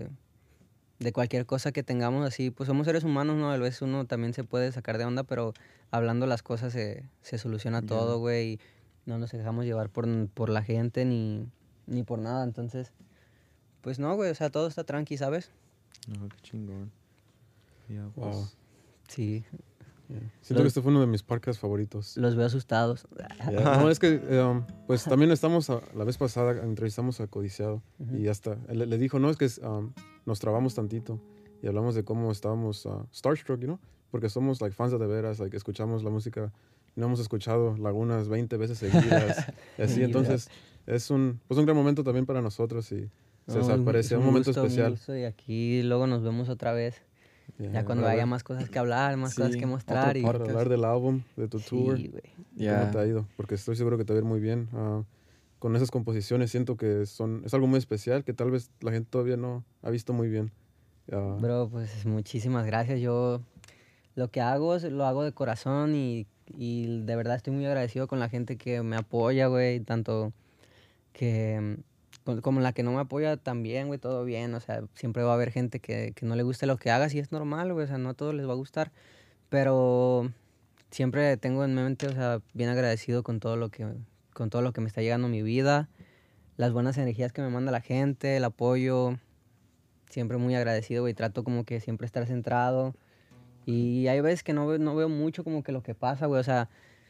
de cualquier cosa que tengamos así, pues somos seres humanos, ¿no? A veces uno también se puede sacar de onda, pero hablando las cosas se soluciona todo, güey, y no nos dejamos llevar por la gente ni por nada, entonces, pues no, güey, o sea, todo está tranqui, ¿sabes? No, qué chingón. Wow. Pues, Sí. Siento que este fue uno de mis podcasts favoritos. Los veo asustados. No, es que pues también la vez pasada entrevistamos a Codiciado y hasta le dijo, no, es que nos trabamos tantito y hablamos de cómo estábamos starstruck, you know, porque somos like fans de veras, like escuchamos la música, no hemos escuchado Lagunas 20 veces seguidas y así, entonces es un gran momento también para nosotros y se desaparece, un momento especial. Y aquí luego nos vemos otra vez. Ya cuando haya más cosas que hablar, más cosas que mostrar. Para hablar del álbum, de tu tour. Sí, güey. ¿Cómo te ha ido? Porque estoy seguro que te va a ir muy bien. Con esas composiciones siento que es algo muy especial que tal vez la gente todavía no ha visto muy bien. Bro, pues muchísimas gracias. Yo lo que hago lo hago de corazón y de verdad estoy muy agradecido con la gente que me apoya, güey. Tanto que como la que no me apoya también, güey, todo bien. O sea, siempre va a haber gente que no le guste lo que hagas y es normal, güey. O sea, no a todos les va a gustar. Pero siempre tengo en mente, o sea, bien agradecido con todo lo que me está llegando a mi vida. Las buenas energías que me manda la gente, el apoyo. Siempre muy agradecido, güey. Trato como que siempre estar centrado. Y hay veces que no veo mucho como que lo que pasa, güey. O sea,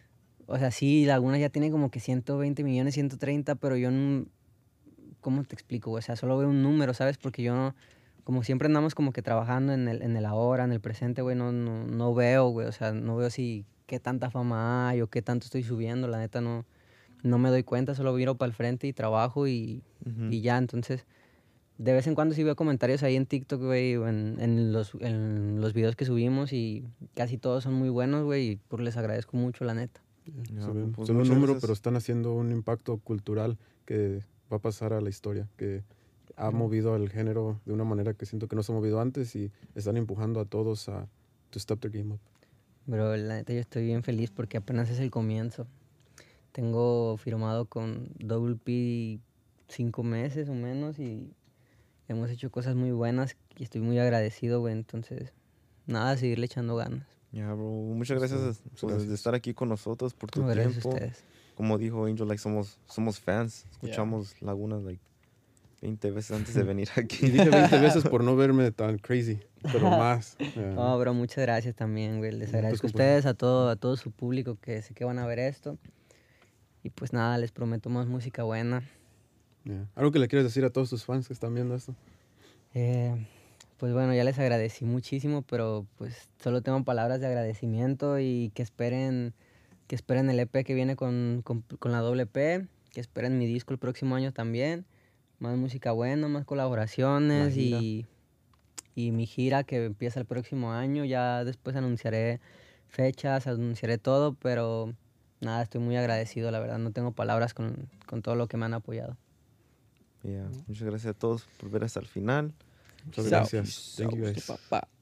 sí, Laguna ya tiene como que 120 millones, 130, pero yo no... ¿Cómo te explico, güey? O sea, solo veo un número, ¿sabes? Porque yo no... Como siempre andamos como que trabajando en el ahora, en el presente, güey. No veo, güey. O sea, no veo si qué tanta fama hay o qué tanto estoy subiendo. La neta no me doy cuenta. Solo miro para el frente y trabajo y ya. Entonces, de vez en cuando sí veo comentarios ahí en TikTok, güey, o en los videos que subimos y casi todos son muy buenos, güey. Y pues les agradezco mucho, la neta. Son un número, pero están haciendo un impacto cultural que va a pasar a la historia, que ha movido al género de una manera que siento que no se ha movido antes y están empujando a todos a to step their game up. Bro, la neta yo estoy bien feliz porque apenas es el comienzo. Tengo firmado con Double P 5 meses o menos y hemos hecho cosas muy buenas y estoy muy agradecido, güey. Entonces, nada, seguirle echando ganas. Ya, bro. Muchas gracias, de estar aquí con nosotros, por tu tiempo. Gracias a ustedes. Como dijo Angel, like, somos fans. Escuchamos Lagunas, like, 20 veces antes de venir aquí. Y dije 20 veces por no verme tan crazy, pero más. No, bro, muchas gracias también, güey. Les agradezco a ustedes, a todo su público que sé que van a ver esto. Y pues nada, les prometo más música buena. ¿Algo que le quieres decir a todos tus fans que están viendo esto? Pues bueno, ya les agradecí muchísimo, pero pues solo tengo palabras de agradecimiento y que esperen el EP que viene con la doble P, que esperen mi disco el próximo año también. Más música buena, más colaboraciones y mi gira que empieza el próximo año. Ya después anunciaré fechas, anunciaré todo, pero nada, estoy muy agradecido, la verdad. No tengo palabras con todo lo que me han apoyado. Muchas gracias a todos por ver hasta el final. Muchas gracias. Thank you guys.